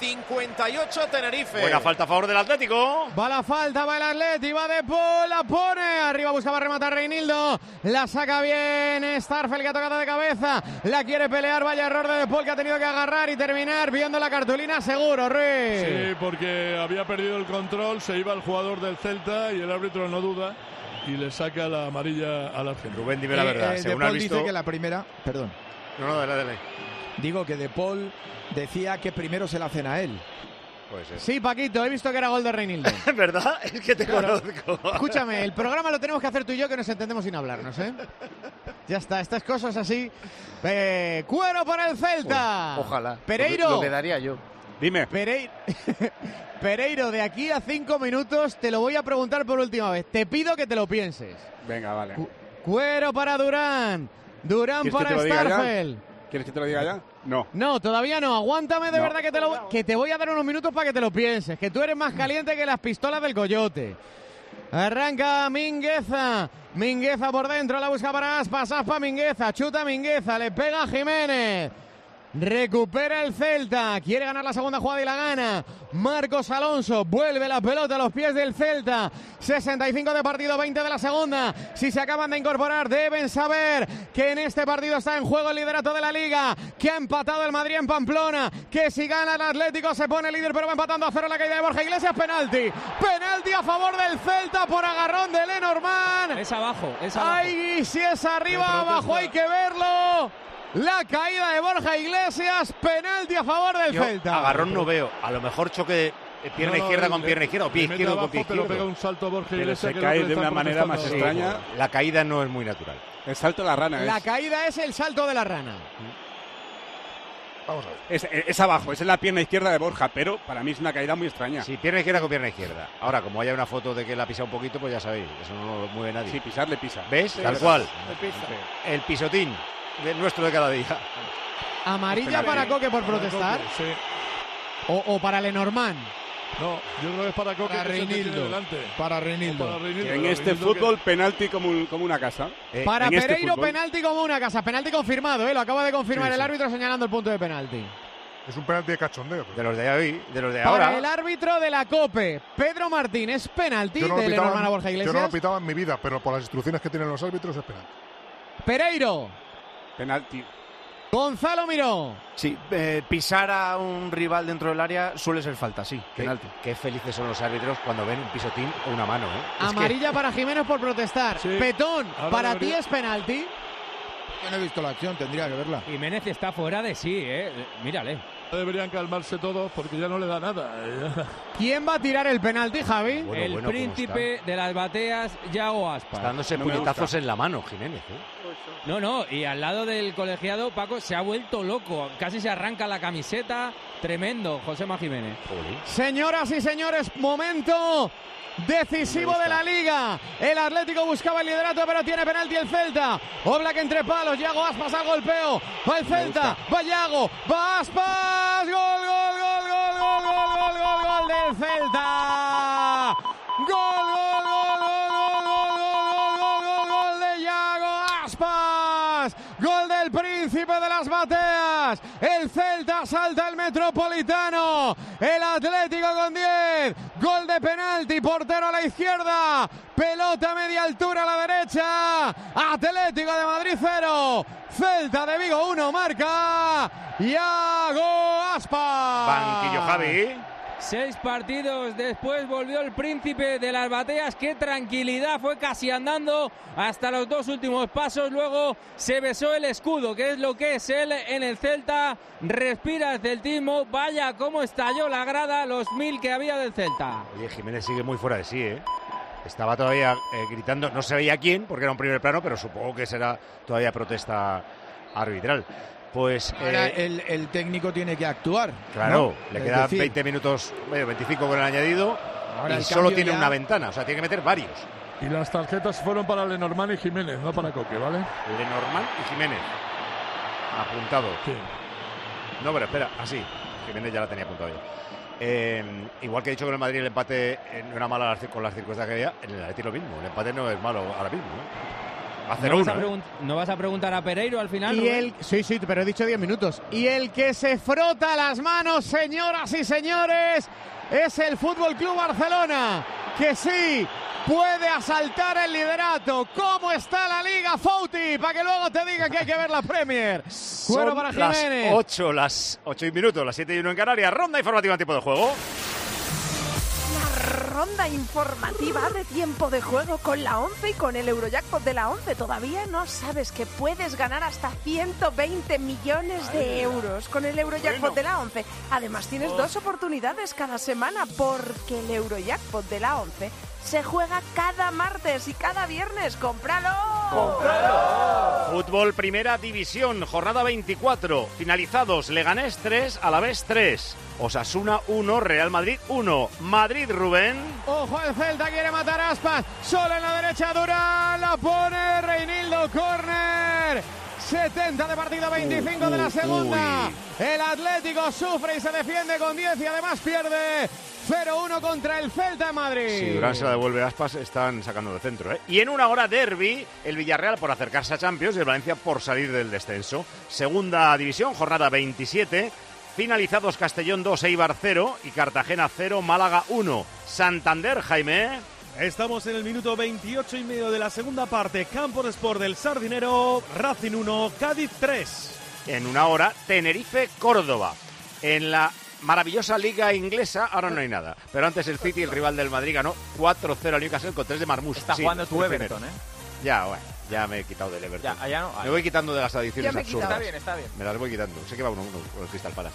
58 Tenerife. Buena falta a favor del Atlético. Va la falta, va el Atleti, va De Paul, la pone. Arriba buscaba rematar Reinildo. La saca bien Starfel, que ha tocado de cabeza. La quiere pelear, vaya error de Paul, que ha tenido que agarrar y terminar viendo la cartulina seguro, Ruiz. Sí, porque había perdido el control, se iba el jugador del Celta y el árbitro no duda y le saca la amarilla al argentino. Rubén, dime la verdad. De Paul dice que la primera... Perdón. No, dale. Digo que De Paul decía que primero se la hacen a él. Pues sí, Paquito, he visto que era gol de Reinildo. ¿Verdad? Es que te conozco. Escúchame, el programa lo tenemos que hacer tú y yo, que nos entendemos sin hablarnos, ¿eh? Ya está, estas cosas así. Cuero para el Celta. Pues, ojalá. Pereiro. Lo que daría yo. Dime. Pereiro, de aquí a 5 minutos te lo voy a preguntar por última vez. Te pido que te lo pienses. Venga, vale. Cuero para Durán. Durán para Starfel. ¿Quieres que te lo diga ya? No. No, todavía no. Aguántame de verdad que te voy a dar unos minutos para que te lo pienses. Que tú eres más caliente que las pistolas del Coyote. Arranca Mingueza. Mingueza por dentro, la busca para Aspas. Aspas, Mingueza. Chuta Mingueza. Le pega a Jiménez. Recupera el Celta, quiere ganar la segunda jugada y la gana. Marcos Alonso, vuelve la pelota a los pies del Celta. 65 de partido, 20 de la segunda. Si se acaban de incorporar, deben saber que en este partido está en juego el liderato de la Liga, que ha empatado el Madrid en Pamplona, que si gana el Atlético se pone líder, pero va empatando a 0 la caída de Borja Iglesias. Penalti a favor del Celta por agarrón de Lenormand. Es abajo. Ay, si es arriba, abajo, hay que verlo. La caída de Borja Iglesias, penalti a favor del Celta. Agarrón no veo, a lo mejor choque de pierna izquierda con pierna izquierda o pie izquierdo con pie izquierdo. Pero pega un salto Borja pero Iglesias se cae de una manera más extraña. La caída no es muy natural. El salto de la rana. La caída es el salto de la rana. Vamos a ver. Es abajo, es en la pierna izquierda de Borja, pero para mí es una caída muy extraña. Sí, pierna izquierda con pierna izquierda. Ahora, como haya una foto de que la ha pisado un poquito, pues ya sabéis, eso no lo mueve nadie. Sí, pisarle pisa. ¿Ves? Sí, Tal cual. Sí. El pisotín nuestro de cada día. ¿Amarilla para Coque por protestar? Sí. ¿O para Lenormand? No, yo creo que es para Coque. Para que es el que tiene Reinildo. delante. Para Reinildo. En este fútbol, penalti como una casa. Para En este Pereiro, fútbol. penalti como una casa. Penalti confirmado, lo acaba de confirmar el árbitro señalando el punto de penalti. Es un penalti de cachondeo. De los de hoy, de los de Para ahora. el árbitro de la COPE, Pedro Martín, ¿es penalti Yo no lo de pitaba, Lenormand a Borja yo no lo Iglesias? pitaba en mi vida, pero por las instrucciones que tienen los árbitros es penalti. Pereiro, Penalti. Gonzalo Miró. Sí, pisar a un rival dentro del área suele ser falta, sí, penalti. Qué felices son los árbitros cuando ven un pisotín o una mano, ¿eh? Amarilla para Jiménez por protestar. Sí. Petón, Ahora ¿para debería- ti es penalti? Yo no he visto la acción, tendría que verla. Jiménez está fuera de sí, mírale. Deberían calmarse todos porque ya no le da nada. ¿Quién va a tirar el penalti, Javi? Bueno, el bueno, ¿cómo príncipe de las bateas, Yago Aspas. Está dándose No me puñetazos gusta. en la mano, Jiménez, ¿eh? No, y al lado del colegiado, Paco se ha vuelto loco. Casi se arranca la camiseta. Tremendo, Josema Jiménez. Señoras y señores, momento decisivo de la Liga. El Atlético buscaba el liderato, pero tiene penalti el Celta. Oblak entre palos, Yago Aspas al golpeo. Va el Celta, va Yago, va Aspas. Gol, gol, gol, gol, gol, gol, gol, gol, gol del Celta. Gol, gol, gol, gol, gol, gol, gol, gol, gol de Yago Aspas. Gol del príncipe de las bateas. El Celta salta el Metropolitano. El Atlético con 10. Gol de penalti. Portero a la izquierda. Pelota a media altura a la derecha. Atlético de Madrid 0. Celta de Vigo 1. Marca Yago Aspas. Banquillo Javi. 6 partidos después volvió el príncipe de las bateas. Qué tranquilidad, fue casi andando hasta los 2 últimos pasos. Luego se besó el escudo, que es lo que es él en el Celta. Respira el celtismo. Vaya cómo estalló la grada, los 1000 que había del Celta. Oye, Jiménez sigue muy fuera de sí, ¿eh? Estaba todavía gritando, no se veía quién, porque era un primer plano, pero supongo que será todavía protesta arbitral. Pues Ahora el técnico tiene que actuar. claro, ¿no? le Es quedan decir, 20 minutos, 25 con el añadido, Ahora y el solo cambio tiene ya- una ventana, o sea, tiene que meter varios. Y las tarjetas fueron para Lenormand y Jiménez, no para Coque, ¿vale? Lenormand y Jiménez. Apuntado. Sí. No, pero espera, así. Jiménez ya la tenía apuntado ya. Igual que he dicho con el Madrid, el empate no era malo con las circunstancias que había, en el Atleti lo mismo. El empate no es malo ahora mismo, ¿eh? A 0-1, ¿No vas a preguntar a Pereiro al final? Y Rubén? sí, pero he dicho 10 minutos. Y el que se frota las manos, señoras y señores, es el Fútbol Club Barcelona, que sí puede asaltar el liderato. ¿Cómo está la Liga, Fouti? Para que luego te digan que hay que ver la Premier. Cuero Son para las Jiménez. 8, las 8 y minutos, las 7 y 1 en Canarias. Ronda informativa en tiempo de juego. Ronda informativa de tiempo de juego con la 11 y con el Eurojackpot de la 11. Todavía no sabes que puedes ganar hasta 120 millones de euros con el Eurojackpot de la 11. Además tienes 2 oportunidades cada semana porque el Eurojackpot de la 11 se juega cada martes y cada viernes. ¡Cómpralo! Fútbol Primera División, jornada 24. Finalizados, Leganés 3, Alavés 3. Osasuna 1, Real Madrid 1. Madrid, Rubén. Ojo, el Celta quiere matar a Aspas. Solo en la derecha, Durán. La pone Reinildo, córner. 70 de partido, 25 de la segunda. El Atlético sufre y se defiende con 10 y además pierde 0-1 contra el Celta de Madrid. Si Durán se la devuelve a Aspas, están sacando de centro, ¿eh? Y en una hora derbi, el Villarreal por acercarse a Champions y el Valencia por salir del descenso. Segunda división, jornada 27. Finalizados Castellón 2, Eibar 0 y Cartagena 0, Málaga 1. Santander, Jaime. Estamos en el minuto 28 y medio de la segunda parte. Campo de Sport del Sardinero, Racing 1, Cádiz 3. En una hora, Tenerife, Córdoba. En la maravillosa liga inglesa, ahora no hay nada. Pero antes el City, el rival del Madrid, ganó 4-0 al Newcastle con 3 de Marmoush. Está jugando tu Everton, ¿eh? Ya, bueno, ya me he quitado del Everton. Ya no. Me voy quitando de las Ya adiciones me he quitado. absurdas. Está bien. Me las voy quitando. Sé que va uno con el Crystal Palace.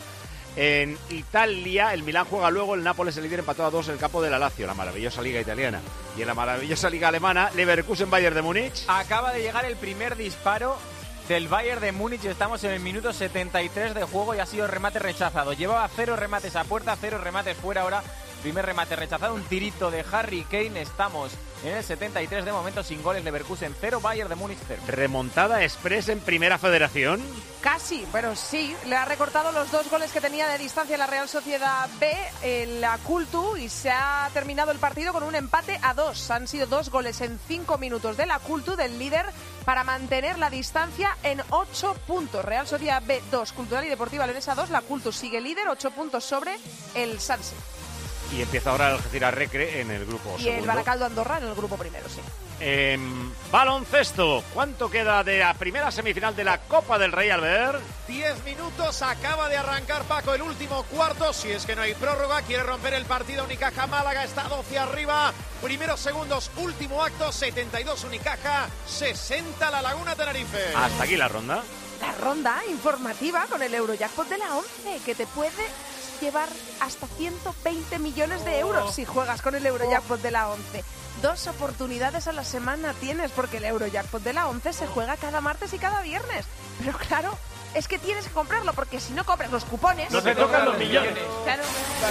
En Italia, el Milán juega luego, el Nápoles, el líder, empató a 2 en el campo de la Lazio, la maravillosa liga italiana. Y en la maravillosa liga alemana, Leverkusen-Bayern de Múnich. Acaba de llegar el primer disparo del Bayern de Múnich. Estamos en el minuto 73 de juego y ha sido remate rechazado. Llevaba 0 remates a puerta, 0 remates fuera. Ahora primer remate rechazado, un tirito de Harry Kane. Estamos en el 73 de momento, sin goles. Leverkusen 0, Bayern de Múnich 0. Remontada express en Primera Federación. Casi, pero sí, le ha recortado los 2 goles que tenía de distancia la Real Sociedad B, la Cultu, y se ha terminado el partido con un empate a 2. Han sido 2 goles en 5 minutos de la Cultu, del líder, para mantener la distancia en 8 puntos. Real Sociedad B 2, Cultural y Deportiva Leonesa 2, la Cultu sigue líder, 8 puntos sobre el Sanse. Y empieza ahora el Algeciras Recre en el grupo Y segundo. el Baracaldo Andorra en el grupo primero, sí. Baloncesto, ¿cuánto queda de la primera semifinal de la Copa del Rey, Albert? 10 minutos, acaba de arrancar Paco el último cuarto, si es que no hay prórroga, quiere romper el partido Unicaja Málaga, está 12 arriba, primeros segundos, último acto, 72 Unicaja, 60 La Laguna Tenerife. Hasta aquí la ronda. La ronda informativa con el Eurojackpot de la 11, que te puede llevar hasta 120 millones de euros si juegas con el Eurojackpot de la 11. 2 oportunidades a la semana tienes, porque el Eurojackpot de la 11 se juega cada martes y cada viernes. Pero claro, es que tienes que comprarlo, porque si no compras los cupones... No te tocan los millones. Claro.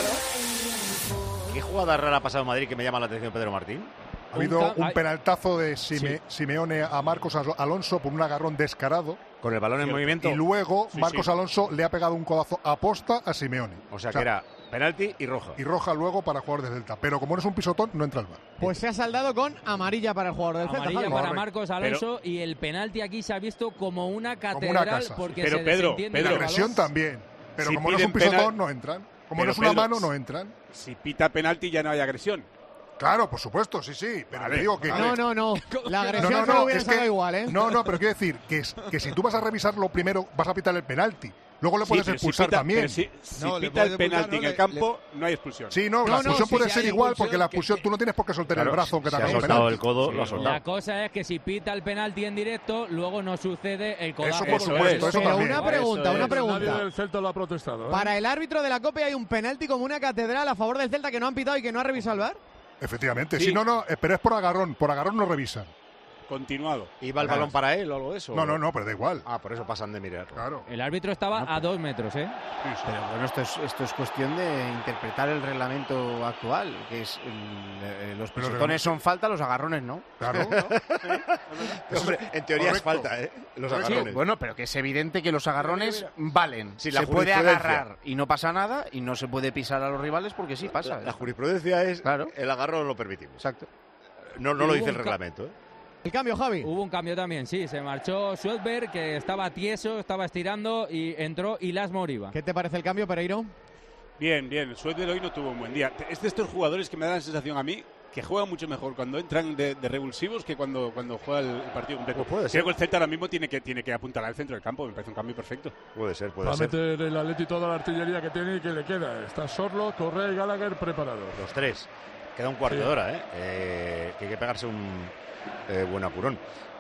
¿Qué jugada rara ha pasado en Madrid que me llama la atención, Pedro Martín? Ha habido un penaltazo de Simeone a Marcos Alonso por un agarrón descarado. Con el balón en movimiento. Y luego Marcos Alonso le ha pegado un codazo a posta a Simeone. O sea, que era penalti y roja. Y roja luego para jugador de Celta. Pero como no es un pisotón, no entra al bar. Pues se ha saldado con amarilla para el jugador del Celta. Amarilla para Marcos Alonso, y el penalti aquí se ha visto como una catedral, como una casa, porque pero se Pedro, desentiende la agresión también. Pero Si como no es un piden pisotón, no entran. Como no es una mano, no entran. Si pita penalti ya no hay agresión. Claro, por supuesto, sí. Pero te digo que... No. La agresión no hubiera sacado igual, ¿eh? No, pero quiero decir que si tú vas a revisarlo primero, vas a pitar el penalti. Luego le puedes expulsar también. Si pita el penalti en el campo, no hay expulsión. Sí, la expulsión puede ser igual, porque la expulsión tú no tienes por qué soltar el brazo aunque te hagas el penalti. el codo, lo ha soltado. La cosa es que si pita el penalti en directo, luego no sucede el codazo. Eso por supuesto, eso Pero también. una pregunta. Nadie del Celta lo ha protestado, ¿eh? Para el árbitro de la Copa hay un penalti como una catedral a favor del Celta que no han pitado y que no ha revisado el VAR. Efectivamente, sí. Pero es por agarrón no revisan. Continuado. ¿Iba el balón para él o algo de eso? No, pero da igual. Por eso pasan de mirar. Claro. El árbitro estaba a 2 metros, ¿eh? Pero bueno, esto es cuestión de interpretar el reglamento actual, que es los pisotones son falta, los agarrones no. Claro. Hombre, en teoría es falta, ¿eh? Los agarrones. Sí, bueno, pero que es evidente que los agarrones valen. Sí, se puede agarrar y no pasa nada, y no se puede pisar a los rivales porque sí pasa. La jurisprudencia es el agarrón lo permitimos. Exacto. No lo dice el reglamento, ¿eh? El cambio, Javi. Hubo un cambio también, sí. Se marchó Schwedberg, que estaba tieso, estaba estirando, y entró Ilas Moriba. ¿Qué te parece el cambio, Pereiro? Bien. Schwedberg hoy no tuvo un buen día. Es de estos jugadores que me dan la sensación a mí que juegan mucho mejor cuando entran de revulsivos que cuando juega el partido completo. Pues puede ser. Creo que el Celta ahora mismo tiene que apuntar al centro del campo. Me parece un cambio perfecto. Puede ser. Va a meter el Atleti toda la artillería que tiene y que le queda. Está Sorlo, Correa y Gallagher preparados. Los tres. Queda un cuarto de hora, que hay que pegarse un buen apurón.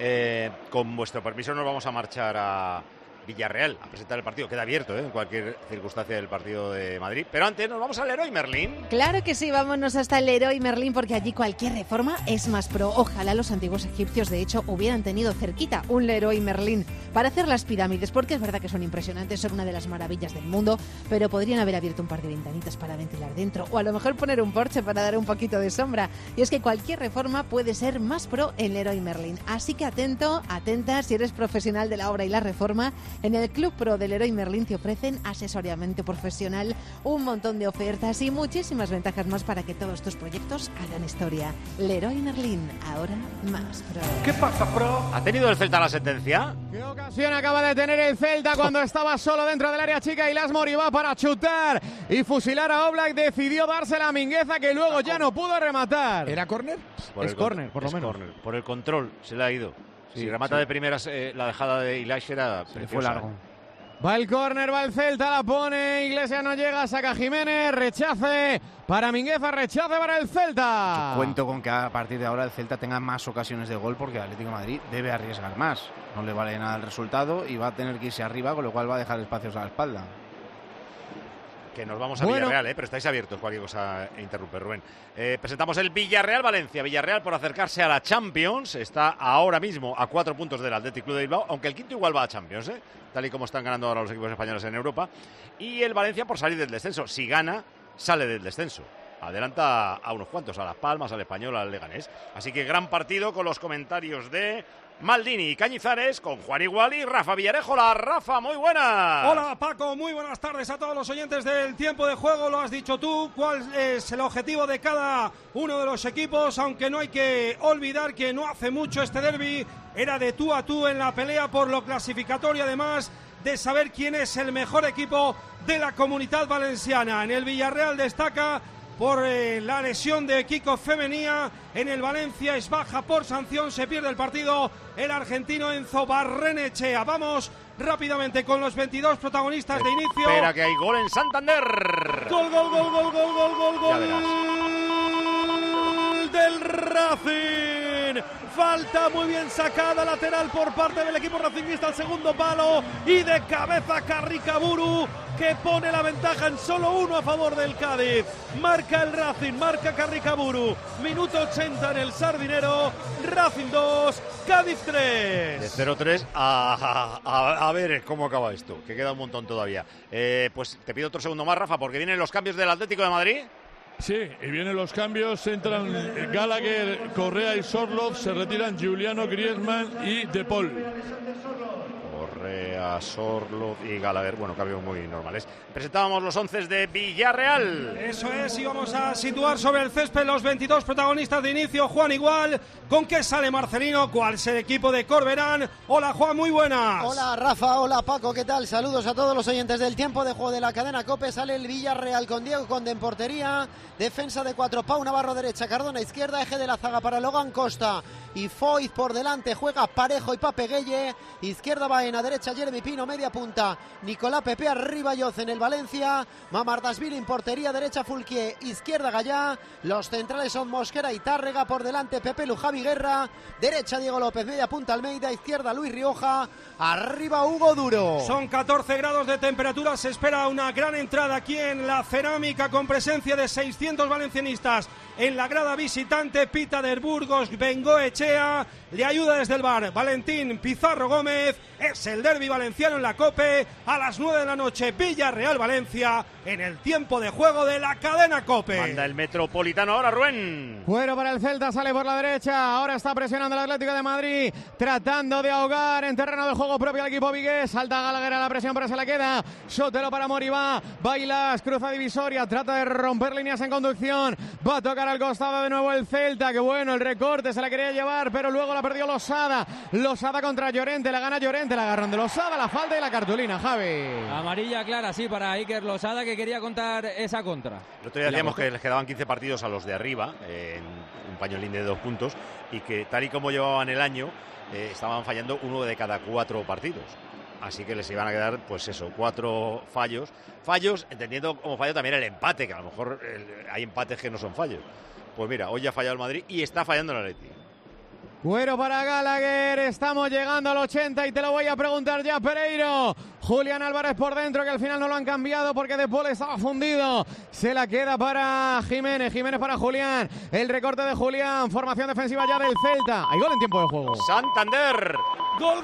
Con vuestro permiso nos vamos a marchar a Villarreal a presentar el partido. Queda abierto en cualquier circunstancia del partido de Madrid. Pero antes nos vamos al Leroy Merlin. Claro que sí, vámonos hasta el Leroy Merlin, porque allí cualquier reforma es más pro. Ojalá los antiguos egipcios, de hecho, hubieran tenido cerquita un Leroy Merlin para hacer las pirámides, porque es verdad que son impresionantes, son una de las maravillas del mundo, pero podrían haber abierto un par de ventanitas para ventilar dentro, o a lo mejor poner un porche para dar un poquito de sombra. Y es que cualquier reforma puede ser más pro en Leroy Merlin. Así que atento, atenta, si eres profesional de la obra y la reforma, en el Club Pro del Leroy Merlin te ofrecen asesoramiento profesional, un montón de ofertas y muchísimas ventajas más para que todos tus proyectos hagan historia. Leroy Merlin, ahora más pro. ¿Qué pasa, pro? ¿Ha tenido el Celta la sentencia? ¿Qué ocasión acaba de tener el Celta cuando estaba solo dentro del área chica? Ilas Moriba para chutar y fusilar a Oblak, decidió dársela a Mingueza, que luego ya no pudo rematar. ¿Era córner? Es córner, por lo menos. Corner. Por el control se le ha ido. Si remata de primeras, la dejada de Ilaix era fue largo. Va el córner, va el Celta, la pone, Iglesias no llega, saca Jiménez, rechace para Mingueza, rechace para el Celta. Yo cuento con que a partir de ahora el Celta tenga más ocasiones de gol, porque el Atlético de Madrid debe arriesgar más. No le vale nada el resultado y va a tener que irse arriba, con lo cual va a dejar espacios a la espalda. Que nos vamos a Villarreal, pero estáis abiertos, cualquier cosa interrumpe, Rubén. Presentamos el Villarreal-Valencia. Villarreal, por acercarse a la Champions, está ahora mismo a 4 puntos del Athletic Club de Bilbao, aunque el quinto igual va a Champions, tal y como están ganando ahora los equipos españoles en Europa. Y el Valencia por salir del descenso. Si gana, sale del descenso. Adelanta a unos cuantos, a Las Palmas, al Español, al Leganés. Así que gran partido con los comentarios de Maldini y Cañizares, con Juan Igual y Rafa Villarejo. Hola, Rafa, muy buenas. Hola, Paco, muy buenas tardes a todos los oyentes del Tiempo de Juego. Lo has dicho tú, cuál es el objetivo de cada uno de los equipos, aunque no hay que olvidar que no hace mucho este derbi era de tú a tú en la pelea por lo clasificatorio, además de saber quién es el mejor equipo de la Comunidad Valenciana. En el Villarreal destaca por la lesión de Kiko Femenía. En el Valencia es baja por sanción, se pierde el partido el argentino Enzo Barrenechea. Vamos rápidamente con los 22 protagonistas de inicio. Espera que hay gol en Santander. Gol del Racing. Falta muy bien sacada lateral por parte del equipo racinguista al segundo palo y de cabeza Carricaburu, que pone la ventaja en solo 1 a favor del Cádiz. Marca el Racing, marca Carricaburu. Minuto 80 en el Sardinero. Racing 2, Cádiz 3. De 0-3 a ver cómo acaba esto, que queda un montón todavía. Pues te pido otro segundo más, Rafa, porque vienen los cambios del Atlético de Madrid. Sí, y vienen los cambios, entran Gallagher, Correa y Sorloth, se retiran Giuliano, Griezmann y De Paul. Correa, Sorloth y Gallagher, bueno, cambios muy normales. Presentábamos los 11 de Villarreal. Eso es, y vamos a situar sobre el césped los 22 protagonistas de inicio. Juan Igual, ¿con qué sale Marcelino? ¿Cuál es el equipo de Corberán? Hola Juan, muy buenas. Hola Rafa, hola Paco, ¿qué tal? Saludos a todos los oyentes del Tiempo de Juego de la cadena COPE. Sale el Villarreal con Diego Conde en portería, defensa de 4, Pau Navarro derecha, Cardona izquierda, eje de la zaga para Logan Costa y Foyt por delante, juega Parejo y Pape Gueye, izquierda Baena, derecha Jeremy Pino, media punta Nicolás Pepe, arriba Yoz en el Valencia, Mamardashvili en portería, derecha Fulquier, izquierda Gallá, los centrales son Mosquera y Tárrega, por delante Pepe Lujavi Guerra, derecha Diego López, media punta Almeida, izquierda Luis Rioja, arriba Hugo Duro. Son 14 grados de temperatura, se espera una gran entrada aquí en la Cerámica con presencia de 600 valencianistas. En la grada visitante, Pita de Burgos, Bengoechea, le ayuda desde el bar Valentín Pizarro Gómez. Es el derbi valenciano en la COPE a las 9 de la noche, Villarreal-Valencia, en el Tiempo de Juego de la cadena COPE. Manda el Metropolitano ahora, Rubén. Bueno para el Celta, sale por la derecha, ahora está presionando el Atlético de Madrid, tratando de ahogar en terreno de juego propio al equipo vigués. Salta Gallagher a la presión, pero se la queda. Sotelo para Moribá, Bailas, cruza divisoria, trata de romper líneas en conducción, va a tocar al costado de nuevo el Celta, que bueno, el recorte se la quería llevar, pero luego la perdió Losada. Losada contra Llorente, la gana Llorente, la agarrón de Losada, la falta y la cartulina, Javi. Amarilla clara, sí, para Iker Losada, que quería contar esa contra. El otro día decíamos que les quedaban 15 partidos a los de arriba, en un pañolín de 2 puntos, y que tal y como llevaban el año, estaban fallando 1 de cada 4 partidos. Así que les iban a quedar, pues eso, 4 fallos. Fallos, entendiendo como fallo también el empate, que a lo mejor hay empates que no son fallos. Pues mira, hoy ya ha fallado el Madrid y está fallando el Atleti. Cuero para Gallagher, estamos llegando al 80 y te lo voy a preguntar ya, Pereiro. Julián Álvarez por dentro, que al final no lo han cambiado porque De Paul estaba fundido. Se la queda para Jiménez, Jiménez para Julián. El recorte de Julián, formación defensiva ya del Celta. Hay gol en tiempo de juego. Santander. Gol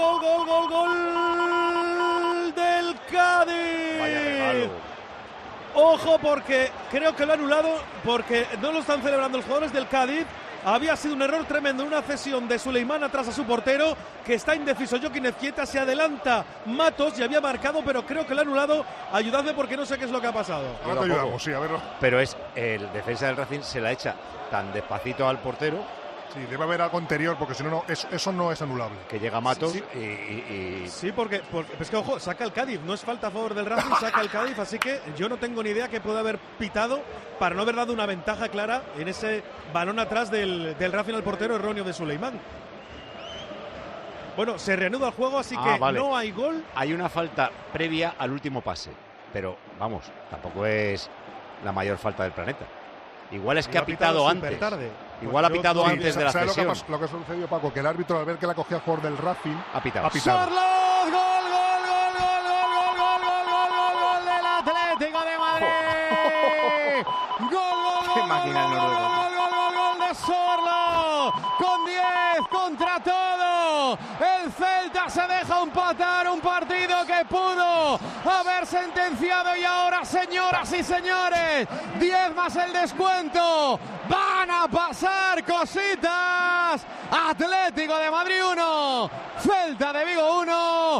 del Cádiz. Vaya regalo. Ojo, porque creo que lo ha anulado, porque no lo están celebrando los jugadores del Cádiz. Había sido un error tremendo, una cesión de Suleimán atrás a su portero, que está indeciso. Joaquín Ezquieta, se adelanta Matos y había marcado, pero creo que lo ha anulado. Ayudadme porque no sé qué es lo que ha pasado. Ahora te ayudamos, sí, a verlo. Pero es el defensa del Racing, se la echa tan despacito al portero. Sí, debe haber algo anterior, porque si no, eso no es anulable. Que llega Matos Sí, porque es que, ojo, saca el Cádiz. No es falta a favor del Racing, saca el Cádiz. Así que yo no tengo ni idea que puede haber pitado para no haber dado una ventaja clara en ese balón atrás del Racing al portero erróneo de Suleimán. Bueno, se reanuda el juego, así que vale. No hay gol. Hay una falta previa al último pase, pero vamos, tampoco es la mayor falta del planeta. Igual es que ha pitado antes. Tarde. Igual ha pitado antes de la cesión. Lo que sucedió, Paco, que el árbitro, al ver que la cogía el jugador del Racing, ha pitado. Sorloth, gol del Atlético de ¡Qué máquina el noruego! ¡Gol de Sorlo! Con 10 contra todo. El Celta se deja empatar un partido que pudo haber sentenciado y ahora, señoras y señores, 10 más el descuento. Van a pasar cositas. Atlético de Madrid 1, Celta de Vigo 1,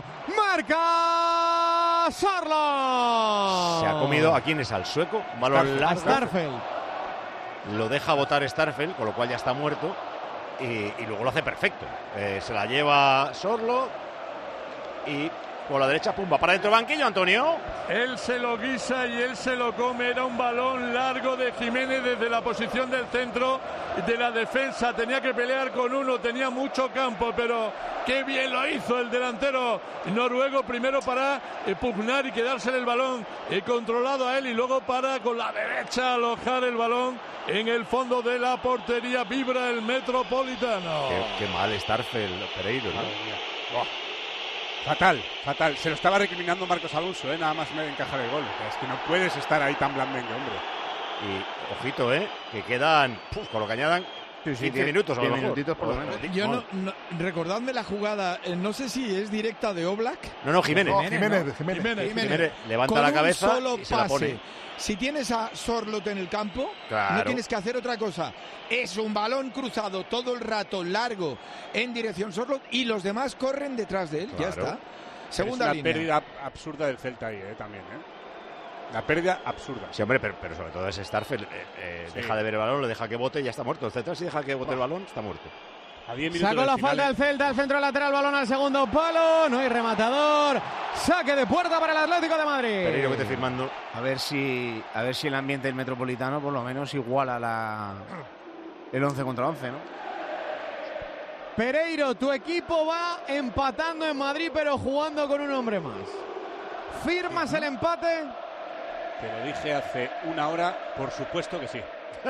marca Sorlo. Se ha comido, ¿a quién es? Al sueco, un balón largo. Starfelt. Lo deja botar Starfelt, con lo cual ya está muerto. Y luego lo hace perfecto. Se la lleva Sorlo y por la derecha, pumba, para dentro del banquillo, Antonio. Él se lo guisa y él se lo come. Era un balón largo de Jiménez desde la posición del centro de la defensa. Tenía que pelear con uno, tenía mucho campo, pero qué bien lo hizo el delantero noruego. Primero para pugnar y quedarse el balón controlado a él, y luego para con la derecha alojar el balón en el fondo de la portería. Vibra el Metropolitano. Qué mal Starfelt, Pereiro, ¿no? Fatal. Se lo estaba recriminando Marcos Alonso, nada más me encajar el gol. Es que no puedes estar ahí tan blandengue, hombre. Y ojito, que quedan, con lo que añadan, 15 minutos a lo mejor. Minutitos por lo menos. Yo recordadme la jugada, no sé si es directa de Oblak. No, Jiménez. Jiménez. Levanta con la cabeza solo y se la pone. Si tienes a Sorloth en el campo, no tienes que hacer otra cosa. Es un balón cruzado todo el rato, largo, en dirección Sorloth, y los demás corren detrás de él. Ya está. Segunda línea. Es una pérdida absurda del Celta ahí, también, La pérdida absurda. Sí, hombre, pero sobre todo es Starfelt. Deja de ver el balón, lo deja que bote y ya está muerto. El Celta, si deja que bote el balón, está muerto. Sacó la falta del Celta, el centro lateral, balón al segundo palo, no hay rematador, saque de puerta para el Atlético de Madrid. Pereiro, que te firmando. A ver si el ambiente del Metropolitano por lo menos iguala el 11 contra 11, ¿no? Pereiro, tu equipo va empatando en Madrid, pero jugando con un hombre más. ¿Firmas el empate? Te lo dije hace una hora, por supuesto que sí.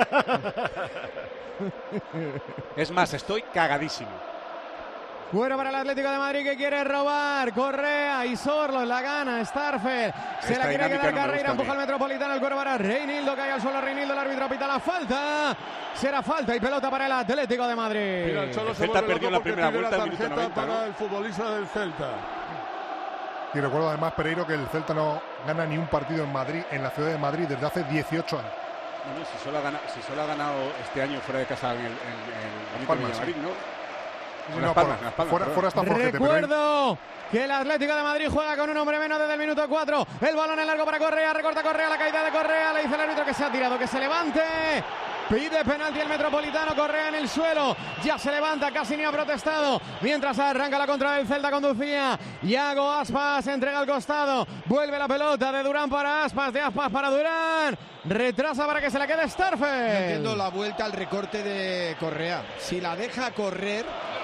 Es más, estoy cagadísimo. Fuera para el Atlético de Madrid, que quiere robar. Correa y Sorlo, la gana Starfelt. Se la quiere quedar Carreira, empuja al Metropolitano, el cuero para Reinildo, cae al suelo Reinildo, el árbitro pita la falta. Será falta y pelota para el Atlético de Madrid. Mira, el Cholo se vuelve loco porque pide la tarjeta para el futbolista del Celta. Y recuerdo además, Pereiro, que el Celta no gana ni un partido en Madrid, en la ciudad de Madrid, desde hace 18 años. No, si solo ha ganado este año fuera de casa en el Madrid, ¿no? Fuera está Forjete. Recuerdo que el Atlético de Madrid juega con un hombre menos desde el minuto 4. El balón en largo para Correa, recorta Correa, la caída de Correa, le dice el árbitro que se ha tirado, que se levante. Pide penalti el Metropolitano, Correa en el suelo, ya se levanta, casi ni ha protestado. Mientras arranca la contra del Celta, conducía Iago Aspas, entrega al costado, vuelve la pelota de Durán para Aspas, de Aspas para Durán, retrasa para que se la quede Starfelt. No entiendo la vuelta al recorte de Correa. Si la deja correr,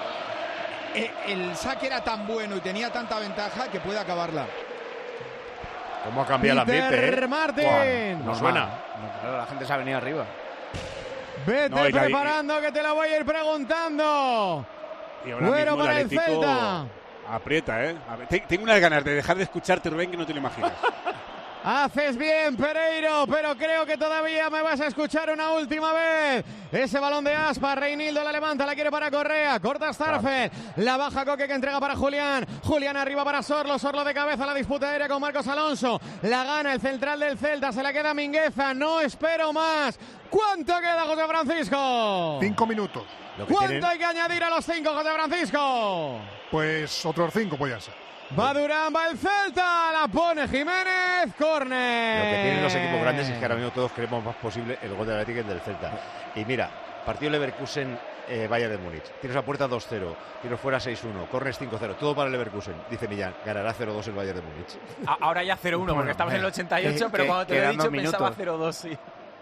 el saque era tan bueno y tenía tanta ventaja que puede acabarla. ¿Cómo ha cambiado el ambiente? Martín. No suena. Claro, la gente se ha venido arriba. Vete preparando, que te la voy a ir preguntando. Y ahora bueno para el Atlético Celta. Aprieta, tengo unas ganas de dejar de escucharte, Rubén, que no te lo imaginas. Haces bien, Pereiro, pero creo que todavía me vas a escuchar una última vez. Ese balón de Aspas, Reinildo la levanta, la quiere para Correa, corta Starfelt, la baja Coque, que entrega para Julián. Julián arriba para Sorlo, Sorlo de cabeza, la disputa aérea con Marcos Alonso. La gana el central del Celta, se la queda Mingueza, no espero más. ¿Cuánto queda, José Francisco? 5 minutos. ¿Cuánto hay que añadir a los 5, José Francisco? Pues otros 5 podían ser. Va Durán, va el Celta, la pone Jiménez, córner. Lo que tienen los equipos grandes es que ahora mismo todos queremos más posible el gol del Atlético que el del Celta. Y mira, partido Leverkusen, Bayern de Múnich. Tienes a puerta 2-0, tienes fuera 6-1, corres 5-0, todo para el Leverkusen. Dice Millán, ganará 0-2 el Bayern de Múnich. Ahora ya 0-1, porque estamos en el 88, pero cuando te lo he dicho pensaba 0-2, sí.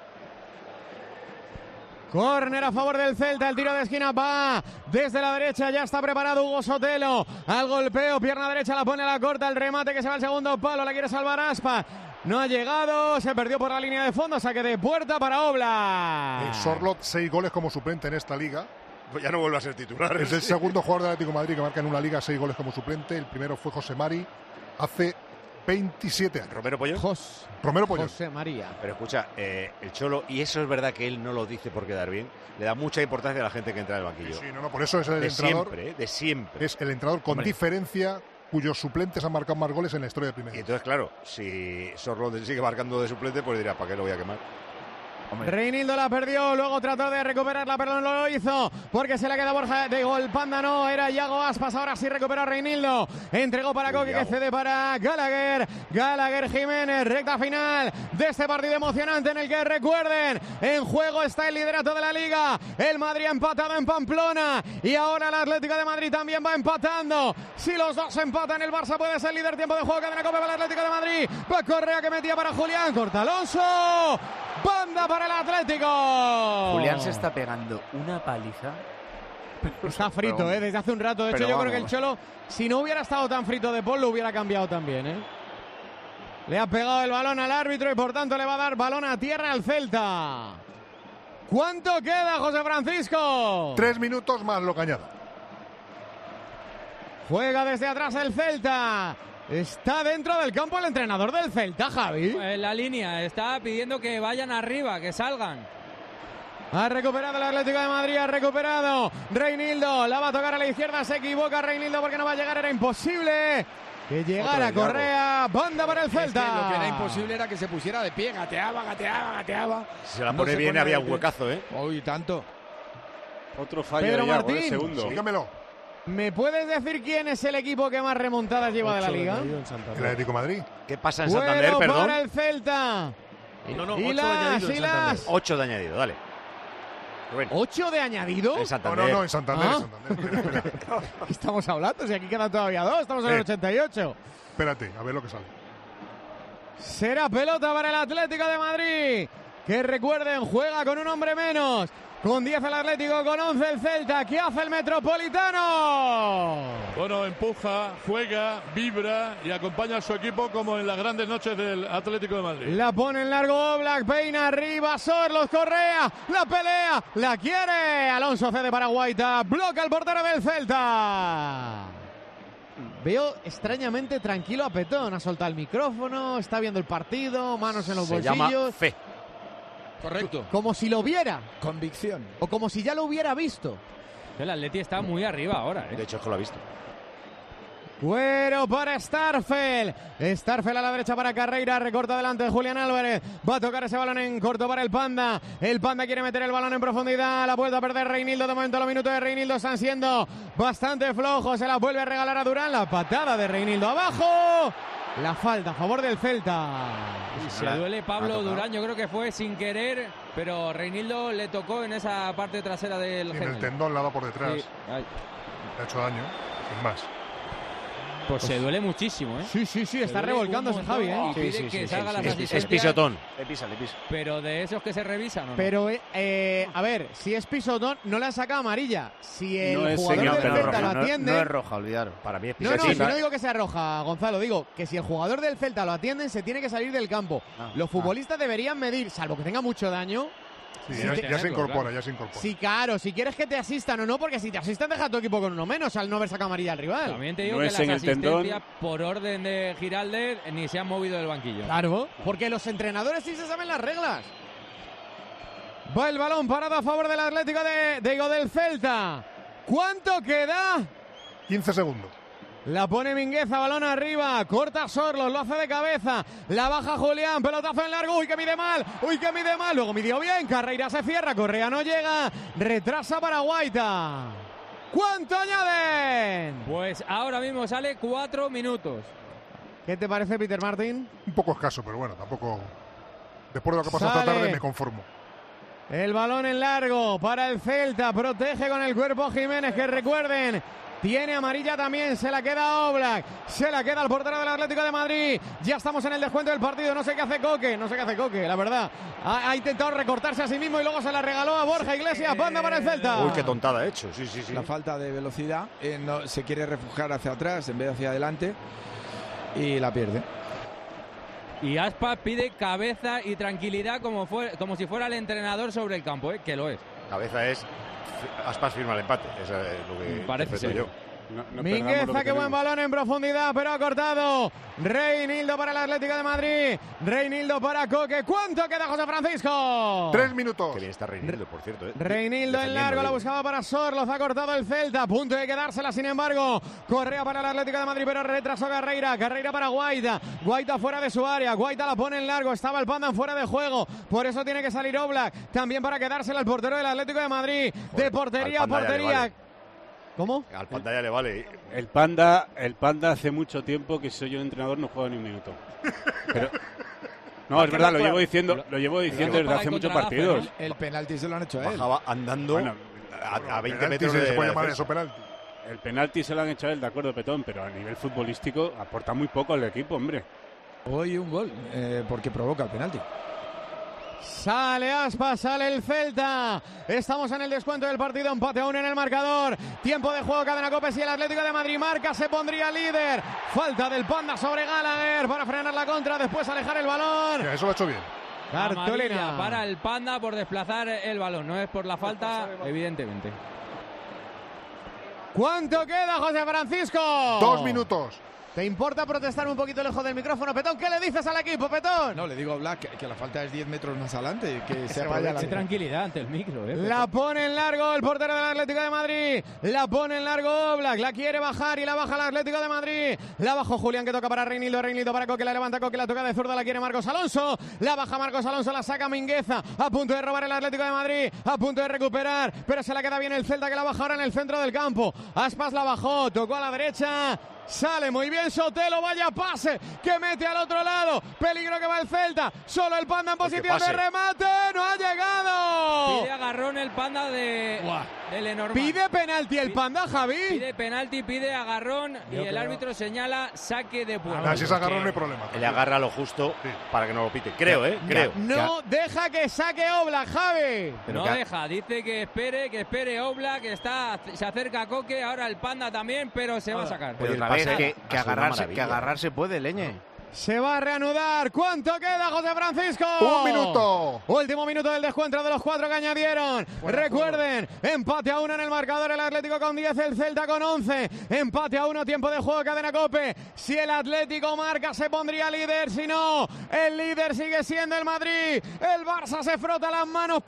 Córner a favor del Celta, el tiro de esquina va desde la derecha, ya está preparado Hugo Sotelo, al golpeo, pierna derecha, la pone a la corta, el remate que se va al segundo palo, la quiere salvar Aspas, no ha llegado, se perdió por la línea de fondo, saque de puerta para Oblak. Sorloth, 6 goles como suplente en esta liga. Pues ya no vuelve a ser titular. Es el segundo jugador del Atlético de Madrid que marca en una liga 6 goles como suplente, el primero fue José Mari hace 27 años. ¿Romero Pollón? Romero Pollón. José María. Pero escucha, el Cholo, y eso es verdad que él no lo dice por quedar bien, le da mucha importancia a la gente que entra en el banquillo. Sí, no, por eso es el entrenador. De siempre. Es el entrenador con diferencia cuyos suplentes han marcado más goles en la historia de Primera. Y entonces, claro, si Sorlo sigue marcando de suplente, pues dirá, ¿para qué lo voy a quemar? Reinildo la perdió, luego trató de recuperarla, pero no lo hizo porque se la queda Borja de gol. Panda no, era Yago Aspas, ahora sí recuperó Reinildo. Entregó para Coque, que cede para Gallagher. Gallagher Jiménez, recta final de este partido emocionante en el que, recuerden, en juego está el liderato de la Liga. El Madrid ha empatado en Pamplona y ahora el Atlético de Madrid también va empatando. Si los dos empatan, el Barça puede ser líder. Tiempo de juego, cadena Cope para el Atlético de Madrid. Va Correa, que metía para Julián, corta Alonso. Banda para el Atlético. Julián se está pegando una paliza. Está frito, desde hace un rato. De hecho, yo creo que el Cholo, si no hubiera estado tan frito de Paul, lo hubiera cambiado también, Le ha pegado el balón al árbitro y por tanto le va a dar balón a tierra al Celta. ¿Cuánto queda, José Francisco? 3 minutos más lo que añada. Juega desde atrás el Celta. Está dentro del campo el entrenador del Celta, Javi. En la línea, está pidiendo que vayan arriba, que salgan. Ha recuperado el Atlético de Madrid, ha recuperado Reinildo, la va a tocar a la izquierda, se equivoca Reinildo porque no va a llegar, era imposible que llegara Correa, banda para el Celta. Es que lo que era imposible era que se pusiera de pie, gateaba. Si se la pone bien, había un huecazo, Uy, tanto. Otro fallo Pedro de Yago, Martín, segundo. Dígamelo. ¿Me puedes decir quién es el equipo que más remontadas lleva de la Liga? El Atlético de Madrid. ¿Qué pasa en Santander, perdón? Para el Celta. No, 8 de añadido, dale. Bueno. ¿8 de añadido? En Santander. No, en Santander. ¿Qué estamos hablando? Si aquí quedan todavía 2, estamos en el 88. Espérate, a ver lo que sale. Será pelota para el Atlético de Madrid, que recuerden, juega con un hombre menos. Con 10 el Atlético, con 11 el Celta. ¿Qué hace el Metropolitano? Bueno, empuja, juega, vibra y acompaña a su equipo como en las grandes noches del Atlético de Madrid. La pone en largo Oblak, peina arriba, Sorlos, Correa, la pelea, la quiere. Alonso cede para Guaita, bloca el portero del Celta. Veo extrañamente tranquilo a Petón, ha soltado el micrófono, está viendo el partido, manos en los bolsillos. Se llama fe. Correcto. Como si lo viera. Convicción. O como si ya lo hubiera visto. El Atleti está muy arriba ahora. De hecho, es que lo ha visto. Cuero para Starfel. Starfel a la derecha para Carreira. Recorta delante de Julián Álvarez. Va a tocar ese balón en corto para el Panda. El Panda quiere meter el balón en profundidad. La vuelve a perder Reinildo. De momento los minutos de Reinildo están siendo bastante flojos. Se la vuelve a regalar a Durán. La patada de Reinildo abajo. La falta a favor del Celta. Se duele Pablo Durán, yo creo que fue sin querer, pero Reinildo le tocó en esa parte trasera del En gemelo. el tendón, la da por detrás. Sí. Le ha hecho daño, sin más. Pues se duele muchísimo, Sí, está revolcándose Javi, Y pide que salga las asistencias. Es pisotón. Le pisa. Pero de esos que se revisan, ¿o no? Pero, a ver, si es pisotón, no le han sacado amarilla. Si el No es jugador del señal, Celta lo atiende... No es roja, olvidar. Para mí es No, pisotón. si no digo que sea roja, Gonzalo, digo que si el jugador del Celta lo atienden, se tiene que salir del campo. Los futbolistas deberían medir, salvo que tenga mucho daño. Sí, ya se incorpora. Sí, claro, si quieres que te asistan o no, porque si te asistan deja a tu equipo con uno menos al no haber sacado amarilla al rival. También te digo que las asistencias por orden de Giralde ni se han movido del banquillo. Claro, porque los entrenadores sí se saben las reglas. Va el balón parado a favor del Atlético del Celta. ¿Cuánto queda? 15 segundos. La pone Mingueza, balón arriba, corta Sorlos, lo hace de cabeza, la baja Julián, pelotazo en largo, uy que mide mal, luego midió bien, Carreira se cierra, Correa no llega, retrasa para Guaita. ¿Cuánto añaden? Pues ahora mismo sale 4 minutos. ¿Qué te parece, Peter Martin? Un poco escaso, pero bueno, tampoco... Después de lo que ha pasado esta tarde me conformo. El balón en largo para el Celta, protege con el cuerpo Jiménez, que recuerden... Tiene amarilla también, se la queda Oblak, se la queda el portero del Atlético de Madrid. Ya estamos en el descuento del partido, no sé qué hace Coque, la verdad. Ha intentado recortarse a sí mismo y luego se la regaló a Borja Iglesias, banda para el Celta. Uy, qué tontada ha hecho, sí. La falta de velocidad, no, se quiere refugiar hacia atrás en vez de hacia adelante y la pierde. Y Aspas pide cabeza y tranquilidad como si fuera el entrenador sobre el campo, que lo es. Cabeza es... Aspas firma el empate, eso es lo que parece ser. yo. Mingueza, qué buen balón en profundidad, pero ha cortado. Reinildo para el Atlético de Madrid. Reinildo para Coque. ¿Cuánto queda, José Francisco? 3 minutos. Que bien está Reinildo, por cierto. Reinildo en largo, la buscaba para Sorloz, ha cortado el Celta, a punto de quedársela, sin embargo. Correa para el Atlético de Madrid, pero retrasó Carreira. Carreira para Guaita. Guaita fuera de su área. Guaita la pone en largo. Estaba el Panda fuera de juego. Por eso tiene que salir Oblak. También para quedársela el portero del Atlético de Madrid. De portería a portería. ¿Cómo? Al Panda ya le vale. El Panda hace mucho tiempo que soy yo entrenador, no juego ni un minuto. Pero, no, es verdad, lo llevo diciendo desde hace muchos partidos. El penalti se lo han hecho a él. Bajaba andando a 20 metros de se puede la llamar defensa. eso penalti. El penalti se lo han hecho a él, de acuerdo, Petón, pero a nivel futbolístico aporta muy poco al equipo, hombre. Hoy un gol, porque provoca el penalti. Sale Aspas, sale el Celta. Estamos en el descuento del partido, empate a 1 en el marcador. Tiempo de juego, Cadena Cope. Si el Atlético de Madrid marca, se pondría líder. Falta del Panda sobre Gallagher para frenar la contra, después alejar el balón. Mira, eso lo ha hecho bien. Cartulina para el Panda por desplazar el balón. No es por la falta, evidentemente. ¿Cuánto queda, José Francisco? 2 minutos. ¿Te importa protestar un poquito lejos del micrófono, Petón? ¿Qué le dices al equipo, Petón? No, le digo a Black que la falta es 10 metros más adelante. Que se vaya. Qué tranquilidad ante el micro. La pone en largo el portero del Atlético de Madrid. La pone en largo Oblak. La quiere bajar y la baja el Atlético de Madrid. La bajó Julián, que toca para Reinildo. Reinildo para Coque. La levanta Coque. La toca de zurda. La quiere Marcos Alonso. La baja Marcos Alonso. La saca Mingueza. A punto de robar el Atlético de Madrid. A punto de recuperar. Pero se la queda bien el Celta, que la baja ahora en el centro del campo. Aspas la bajó. Tocó a la derecha. Sale muy bien Sotelo, vaya pase que mete al otro lado, peligro que va el Celta, solo el Panda en posición de remate, no ha llegado. Pide agarrón el Panda de Lenormand. Pide penalti el Panda, Javi. Pide penalti, pide agarrón y el árbitro señala saque de puerta. Si es agarrón no hay problema. Le agarra lo justo para que no lo pite, creo. No deja que saque Oblak, Javi. No deja, dice que espere Oblak, que se acerca a Coque, ahora el Panda también, pero se va a sacar. Que agarrarse puede, Leñe. Se va a reanudar. ¿Cuánto queda, José Francisco? 1 minuto. Último minuto del descuento de los 4 que añadieron. Recuerden, empate a 1 en el marcador. El Atlético con 10, el Celta con 11. Empate a 1, tiempo de juego, Cadena Cope. Si el Atlético marca, se pondría líder. Si no, el líder sigue siendo el Madrid. El Barça se frota las manos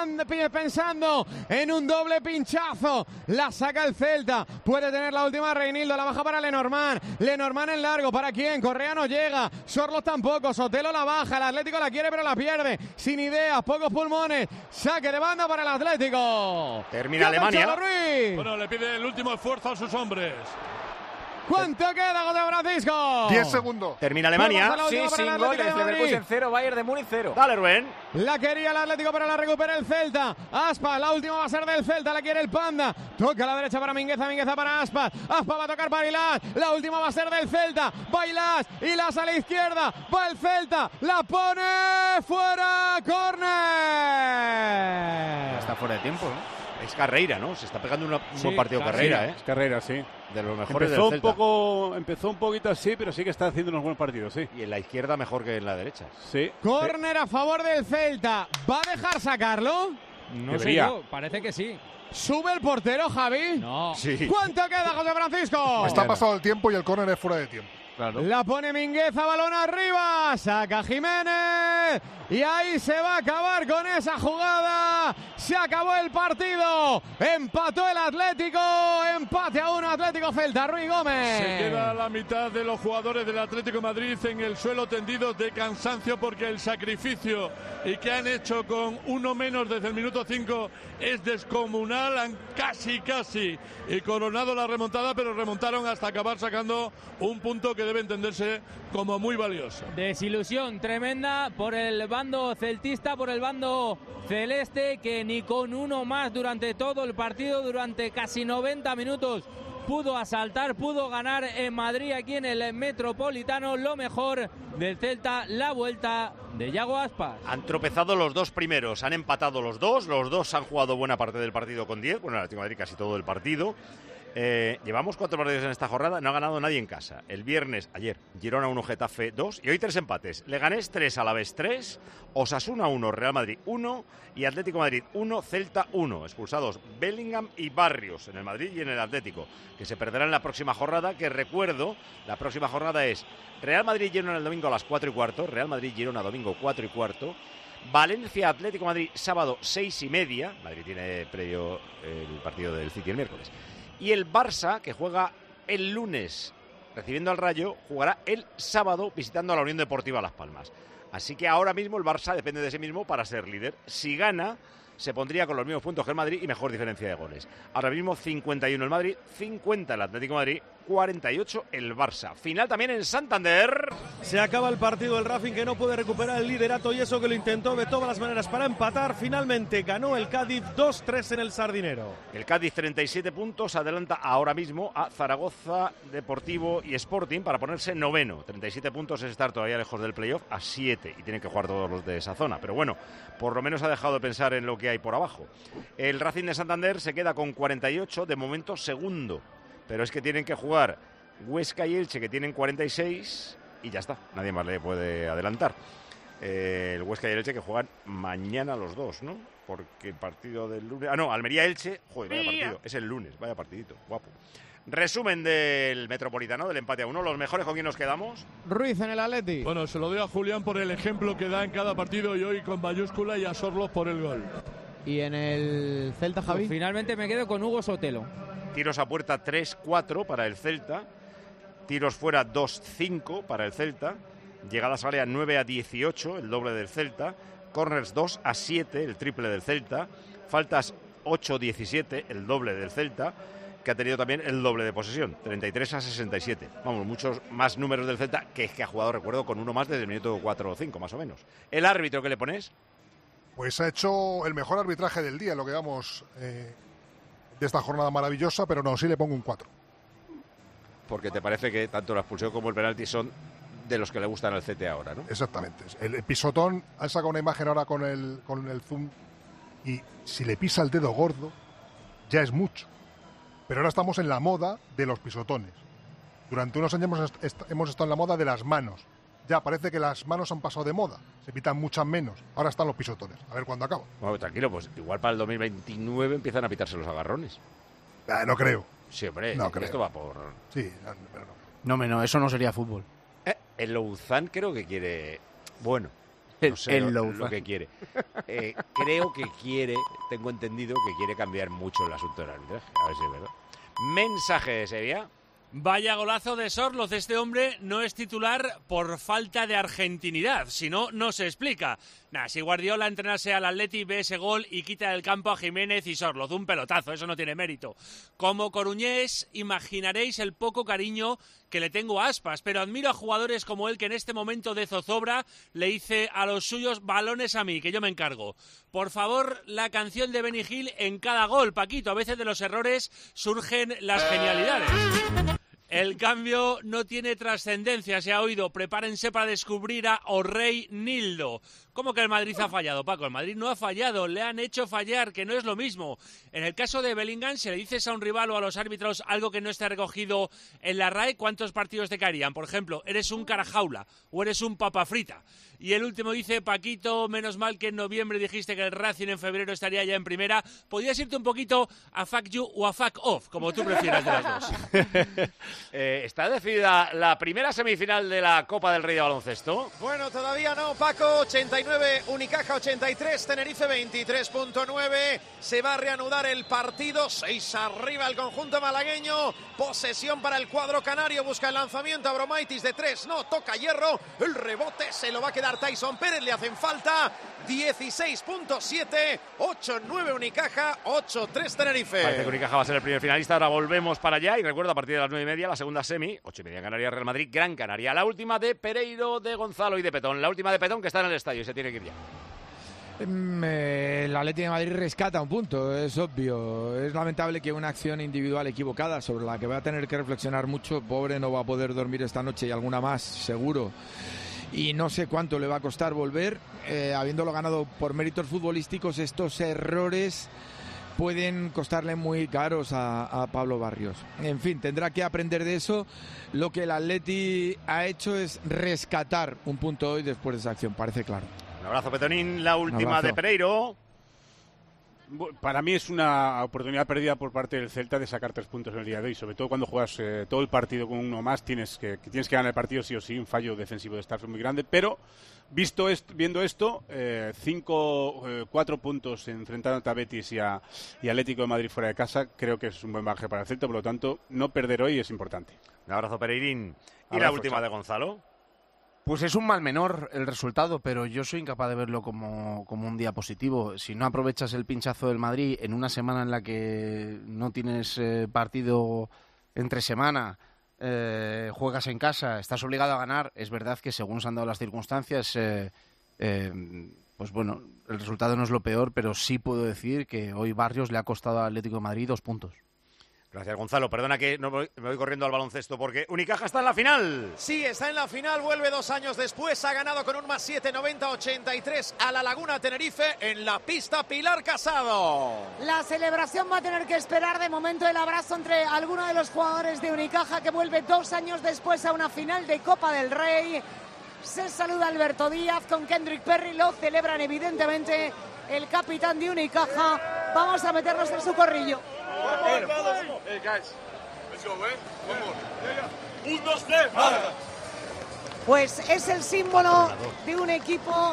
pensando en un doble pinchazo. La saca el Celta. Puede tener la última Reinildo. La baja para Lenormand. Lenormand en largo. ¿Para quién? Correa no llega. Sorlos tampoco, Sotelo la baja, el Atlético la quiere pero la pierde, sin ideas, pocos pulmones, saque de banda para el Atlético. Termina Alemania. Bueno, le pide el último esfuerzo a sus hombres. ¿Cuánto queda, José Francisco? 10 segundos. Termina Alemania. Sí, sin goles. Leverkusen 0, Bayern de Múnich 0. Dale, Rubén. La quería el Atlético, pero la recupera el Celta. Aspas, la última va a ser del Celta, la quiere el Panda. Toca a la derecha para Mingueza, Mingueza para Aspas. Aspas va a tocar para Ilás. La última va a ser del Celta. Va Ilás, Ilás a la izquierda. Va el Celta, la pone fuera. Córner. Está fuera de tiempo, ¿no? Es Carreira, ¿no? Se está pegando un buen partido Carreira, Es Carreira, sí. De los mejores del Celta. Empezó un poquito así, pero sí que está haciendo unos buenos partidos, sí. Y en la izquierda mejor que en la derecha. Sí. Córner a favor del Celta. ¿Va a dejar sacarlo? No sé yo, parece que sí. ¿Sube el portero, Javi? No. Sí. ¿Cuánto queda, José Francisco? Está pasado el tiempo y el córner es fuera de tiempo. Claro. La pone Mingueza, balón arriba, saca Jiménez y ahí se va a acabar con esa jugada. Se acabó el partido, empató el Atlético, empate a 1, Atlético Celta. Ruiz Gómez. Se queda la mitad de los jugadores del Atlético de Madrid en el suelo tendidos de cansancio porque el sacrificio y que han hecho con uno menos desde el minuto 5 es descomunal. Han casi y coronado la remontada, pero remontaron hasta acabar sacando un punto que debe entenderse como muy valioso. Desilusión tremenda por el bando celtista, por el bando celeste, que ni con uno más durante todo el partido, durante casi 90 minutos, pudo asaltar, pudo ganar en Madrid, aquí en el Metropolitano. Lo mejor del Celta, la vuelta de Yago Aspas. Han tropezado los dos primeros, han empatado los dos han jugado buena parte del partido con 10, bueno, el Atlético de Madrid casi todo el partido. Llevamos 4 partidos en esta jornada, no ha ganado nadie en casa. El viernes, ayer, Girona 1, Getafe 2 y hoy 3 empates. Leganés 3, Alavés 3, Osasuna 1, Real Madrid 1 y Atlético Madrid 1, Celta 1. Expulsados Bellingham y Barrios en el Madrid y en el Atlético, que se perderán la próxima jornada, que recuerdo, la próxima jornada es Real Madrid-Girona el domingo a las 4:15, Real Madrid-Girona domingo 4:15, Valencia-Atlético Madrid sábado 6:30, Madrid tiene previo el partido del City el miércoles, y el Barça, que juega el lunes recibiendo al Rayo, jugará el sábado visitando a la Unión Deportiva Las Palmas. Así que ahora mismo el Barça depende de sí mismo para ser líder. Si gana, se pondría con los mismos puntos que el Madrid y mejor diferencia de goles. Ahora mismo 51 el Madrid, 50 el Atlético de Madrid, 48 el Barça. Final también en Santander. Se acaba el partido del Racing, que no puede recuperar el liderato, y eso que lo intentó de todas las maneras para empatar. Finalmente ganó el Cádiz 2-3 en el Sardinero. El Cádiz 37 puntos, adelanta ahora mismo a Zaragoza, Deportivo y Sporting para ponerse noveno. 37 puntos es estar todavía lejos del playoff, a 7, y tienen que jugar todos los de esa zona. Pero bueno, por lo menos ha dejado de pensar en lo que hay por abajo. El Racing de Santander se queda con 48, de momento segundo. Pero es que tienen que jugar Huesca y Elche, que tienen 46, y ya está, nadie más le puede adelantar. El Huesca y el Elche que juegan mañana los dos, ¿no? Porque el partido del lunes... Ah, no, Almería-Elche, joder, vaya partido, es el lunes, vaya partidito, guapo. Resumen del Metropolitano, del empate a 1, los mejores con quién nos quedamos. Ruiz en el Atleti. Bueno, se lo doy a Julián por el ejemplo que da en cada partido y hoy con mayúscula, y a Sorlos por el gol. ¿Y en el Celta, Javi? Finalmente me quedo con Hugo Sotelo. Tiros a puerta 3-4 para el Celta, tiros fuera 2-5 para el Celta, llegadas a área 9-18, el doble del Celta, corners 2-7, el triple del Celta, faltas 8-17, el doble del Celta, que ha tenido también el doble de posesión, 33-67. Vamos, muchos más números del Celta, que es que ha jugado, recuerdo, con uno más desde el minuto 4 o 5, más o menos. ¿El árbitro qué le pones? Pues ha hecho el mejor arbitraje del día, lo que damos de esta jornada maravillosa, pero no, sí le pongo un 4. Porque te parece que tanto la expulsión como el penalti son de los que le gustan al CT ahora, ¿no? Exactamente. El pisotón, han sacado una imagen ahora con el zoom, y si le pisa el dedo gordo, ya es mucho. Pero ahora estamos en la moda de los pisotones. Durante unos años hemos estado en la moda de las manos. Ya parece que las manos han pasado de moda, se pitan muchas menos. Ahora están los pisotones, a ver cuándo acaba. Bueno, tranquilo, pues igual para el 2029 empiezan a pitarse los agarrones. No creo. Sí, hombre, no creo. Esto va por... Sí, pero no. No, eso no sería fútbol. El Louzán creo que quiere... Bueno, no sé el lo que quiere. Creo que quiere, tengo entendido que quiere cambiar mucho el asunto del arbitraje. A ver si es verdad. Mensaje de Sevilla. Vaya golazo de Sorloz. Este hombre no es titular por falta de argentinidad, si no, no se explica. Si Guardiola entrenase al Atleti, ve ese gol y quita del campo a Jiménez y Sorloz. Un pelotazo, eso no tiene mérito. Como coruñés, imaginaréis el poco cariño que le tengo a Aspas, pero admiro a jugadores como él, que en este momento de zozobra le dice a los suyos: balones a mí, que yo me encargo. Por favor, la canción de Benny Hill en cada gol, Paquito. A veces de los errores surgen las genialidades. El cambio no tiene trascendencia, se ha oído. Prepárense para descubrir a Orrey Nildo. ¿Cómo que el Madrid ha fallado, Paco? El Madrid no ha fallado, le han hecho fallar, que no es lo mismo. En el caso de Bellingham, si le dices a un rival o a los árbitros algo que no esté recogido en la RAE, ¿cuántos partidos te caerían? Por ejemplo, eres un carajaula o eres un papa frita. Y el último dice: Paquito, menos mal que en noviembre dijiste que el Racing en febrero estaría ya en primera. Podrías irte un poquito a fuck you o a fuck off, como tú prefieras de las dos. ¿Está decidida la primera semifinal de la Copa del Rey de Baloncesto? Bueno, todavía no, Paco. 89, Unicaja 83, Tenerife 23.9. Se va a reanudar el partido. 6 arriba el conjunto malagueño. Posesión para el cuadro canario. Busca el lanzamiento. Abromaitis de 3. No, toca hierro. El rebote se lo va a quedar Tyson Pérez. Le hacen falta. 16.7. 8-9 Unicaja. 8-3 Tenerife. Parece que Unicaja va a ser el primer finalista. Ahora volvemos para allá. Y recuerda, a partir de las 9:30, la segunda semi. 8:30 Canarias, Real Madrid, Gran Canaria. La última de Pereiro, de Gonzalo y de Petón. La última de Petón, que está en el estadio y se tiene que ir ya. El Atlético de Madrid rescata un punto, es obvio. Es lamentable que una acción individual equivocada, sobre la que va a tener que reflexionar mucho, pobre, no va a poder dormir esta noche y alguna más, seguro. Y no sé cuánto le va a costar volver, habiéndolo ganado por méritos futbolísticos. Estos errores pueden costarle muy caros a Pablo Barrios. En fin, tendrá que aprender de eso. Lo que el Atleti ha hecho es rescatar un punto hoy después de esa acción, parece claro. Un abrazo, Petonín. La última de Pereiro. Para mí es una oportunidad perdida por parte del Celta de sacar 3 puntos en el día de hoy, sobre todo cuando juegas todo el partido con uno más, tienes que ganar el partido sí o sí. Un fallo defensivo de Starfelt muy grande, pero viendo esto, 4 puntos enfrentando a Betis y Atlético de Madrid fuera de casa, creo que es un buen bagaje para el Celta, por lo tanto, no perder hoy es importante. Un abrazo, Pereirín. ¿Y la última de Gonzalo? Pues es un mal menor el resultado, pero yo soy incapaz de verlo como un día positivo. Si no aprovechas el pinchazo del Madrid en una semana en la que no tienes partido entre semana, juegas en casa, estás obligado a ganar, es verdad que según se han dado las circunstancias, pues bueno, el resultado no es lo peor, pero sí puedo decir que hoy Barrios le ha costado al Atlético de Madrid 2 puntos. Gracias, Gonzalo. Perdona que me voy corriendo al baloncesto porque Unicaja está en la final. Sí, está en la final, vuelve 2 años después, ha ganado con un +7, 90-83 a La Laguna Tenerife en la pista Pilar Casado. La celebración va a tener que esperar de momento el abrazo entre algunos de los jugadores de Unicaja que vuelve 2 años después a una final de Copa del Rey. Se saluda Alberto Díaz con Kendrick Perry, lo celebran evidentemente el capitán de Unicaja. Vamos a meternos en su corrillo. Hey guys, let's go, eh? One more. 1, 2, 3, Pues es el símbolo de un equipo,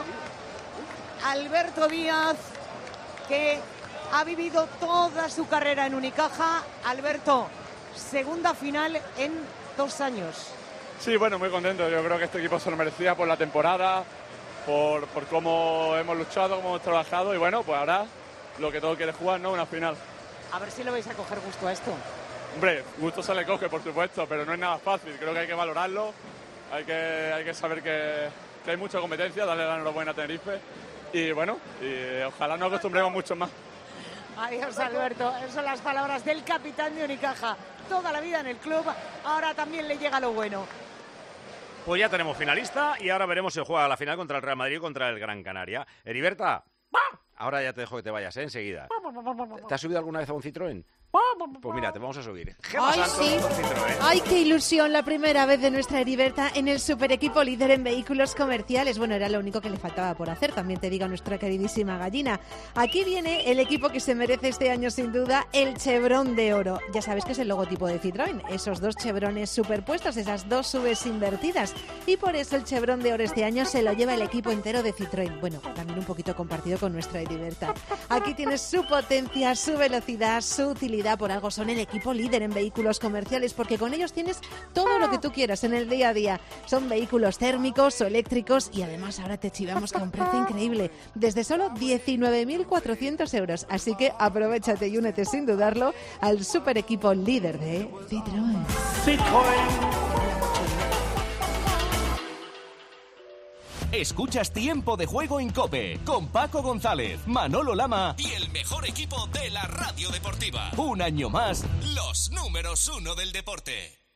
Alberto Díaz, que ha vivido toda su carrera en Unicaja. Alberto, segunda final en 2 años. Sí, bueno, muy contento. Yo creo que este equipo se lo merecía por la temporada, por cómo hemos luchado, cómo hemos trabajado y bueno, pues ahora lo que todo quiere jugar, ¿no? Una final. A ver si le vais a coger gusto a esto. Hombre, gusto se le coge, por supuesto, pero no es nada fácil. Creo que hay que valorarlo, hay que saber que hay mucha competencia, darle la enhorabuena a Tenerife y bueno, y ojalá nos acostumbremos mucho más. Adiós, Alberto. Esas son las palabras del capitán de Unicaja. Toda la vida en el club, ahora también le llega lo bueno. Pues ya tenemos finalista y ahora veremos si juega la final contra el Real Madrid o contra el Gran Canaria. Heriberta, ahora ya te dejo que te vayas, enseguida. ¿Te has subido alguna vez a un Citroën? Pues mira, te vamos a subir. Ay, sí. Ay, qué ilusión, la primera vez de nuestra Heriberta en el super equipo líder en vehículos comerciales. Bueno, era lo único que le faltaba por hacer, también te digo, nuestra queridísima gallina. Aquí viene el equipo que se merece este año sin duda, el Chevron de Oro. Ya sabes que es el logotipo de Citroën, esos 2 chevrones superpuestos, esas 2 subes invertidas. Y por eso el Chevron de Oro este año se lo lleva el equipo entero de Citroën. Bueno, también un poquito compartido con nuestra Heriberta. Aquí tienes su potencia, su velocidad, su utilidad. Por algo son el equipo líder en vehículos comerciales, porque con ellos tienes todo lo que tú quieras en el día a día. Son vehículos térmicos o eléctricos y además ahora te chivamos con un precio increíble, desde solo 19.400 euros. Así que aprovéchate y únete sin dudarlo al super equipo líder de Citroën. Escuchas Tiempo de Juego en COPE con Paco González, Manolo Lama y el mejor equipo de la radio deportiva. Un año más, los números 1 del deporte.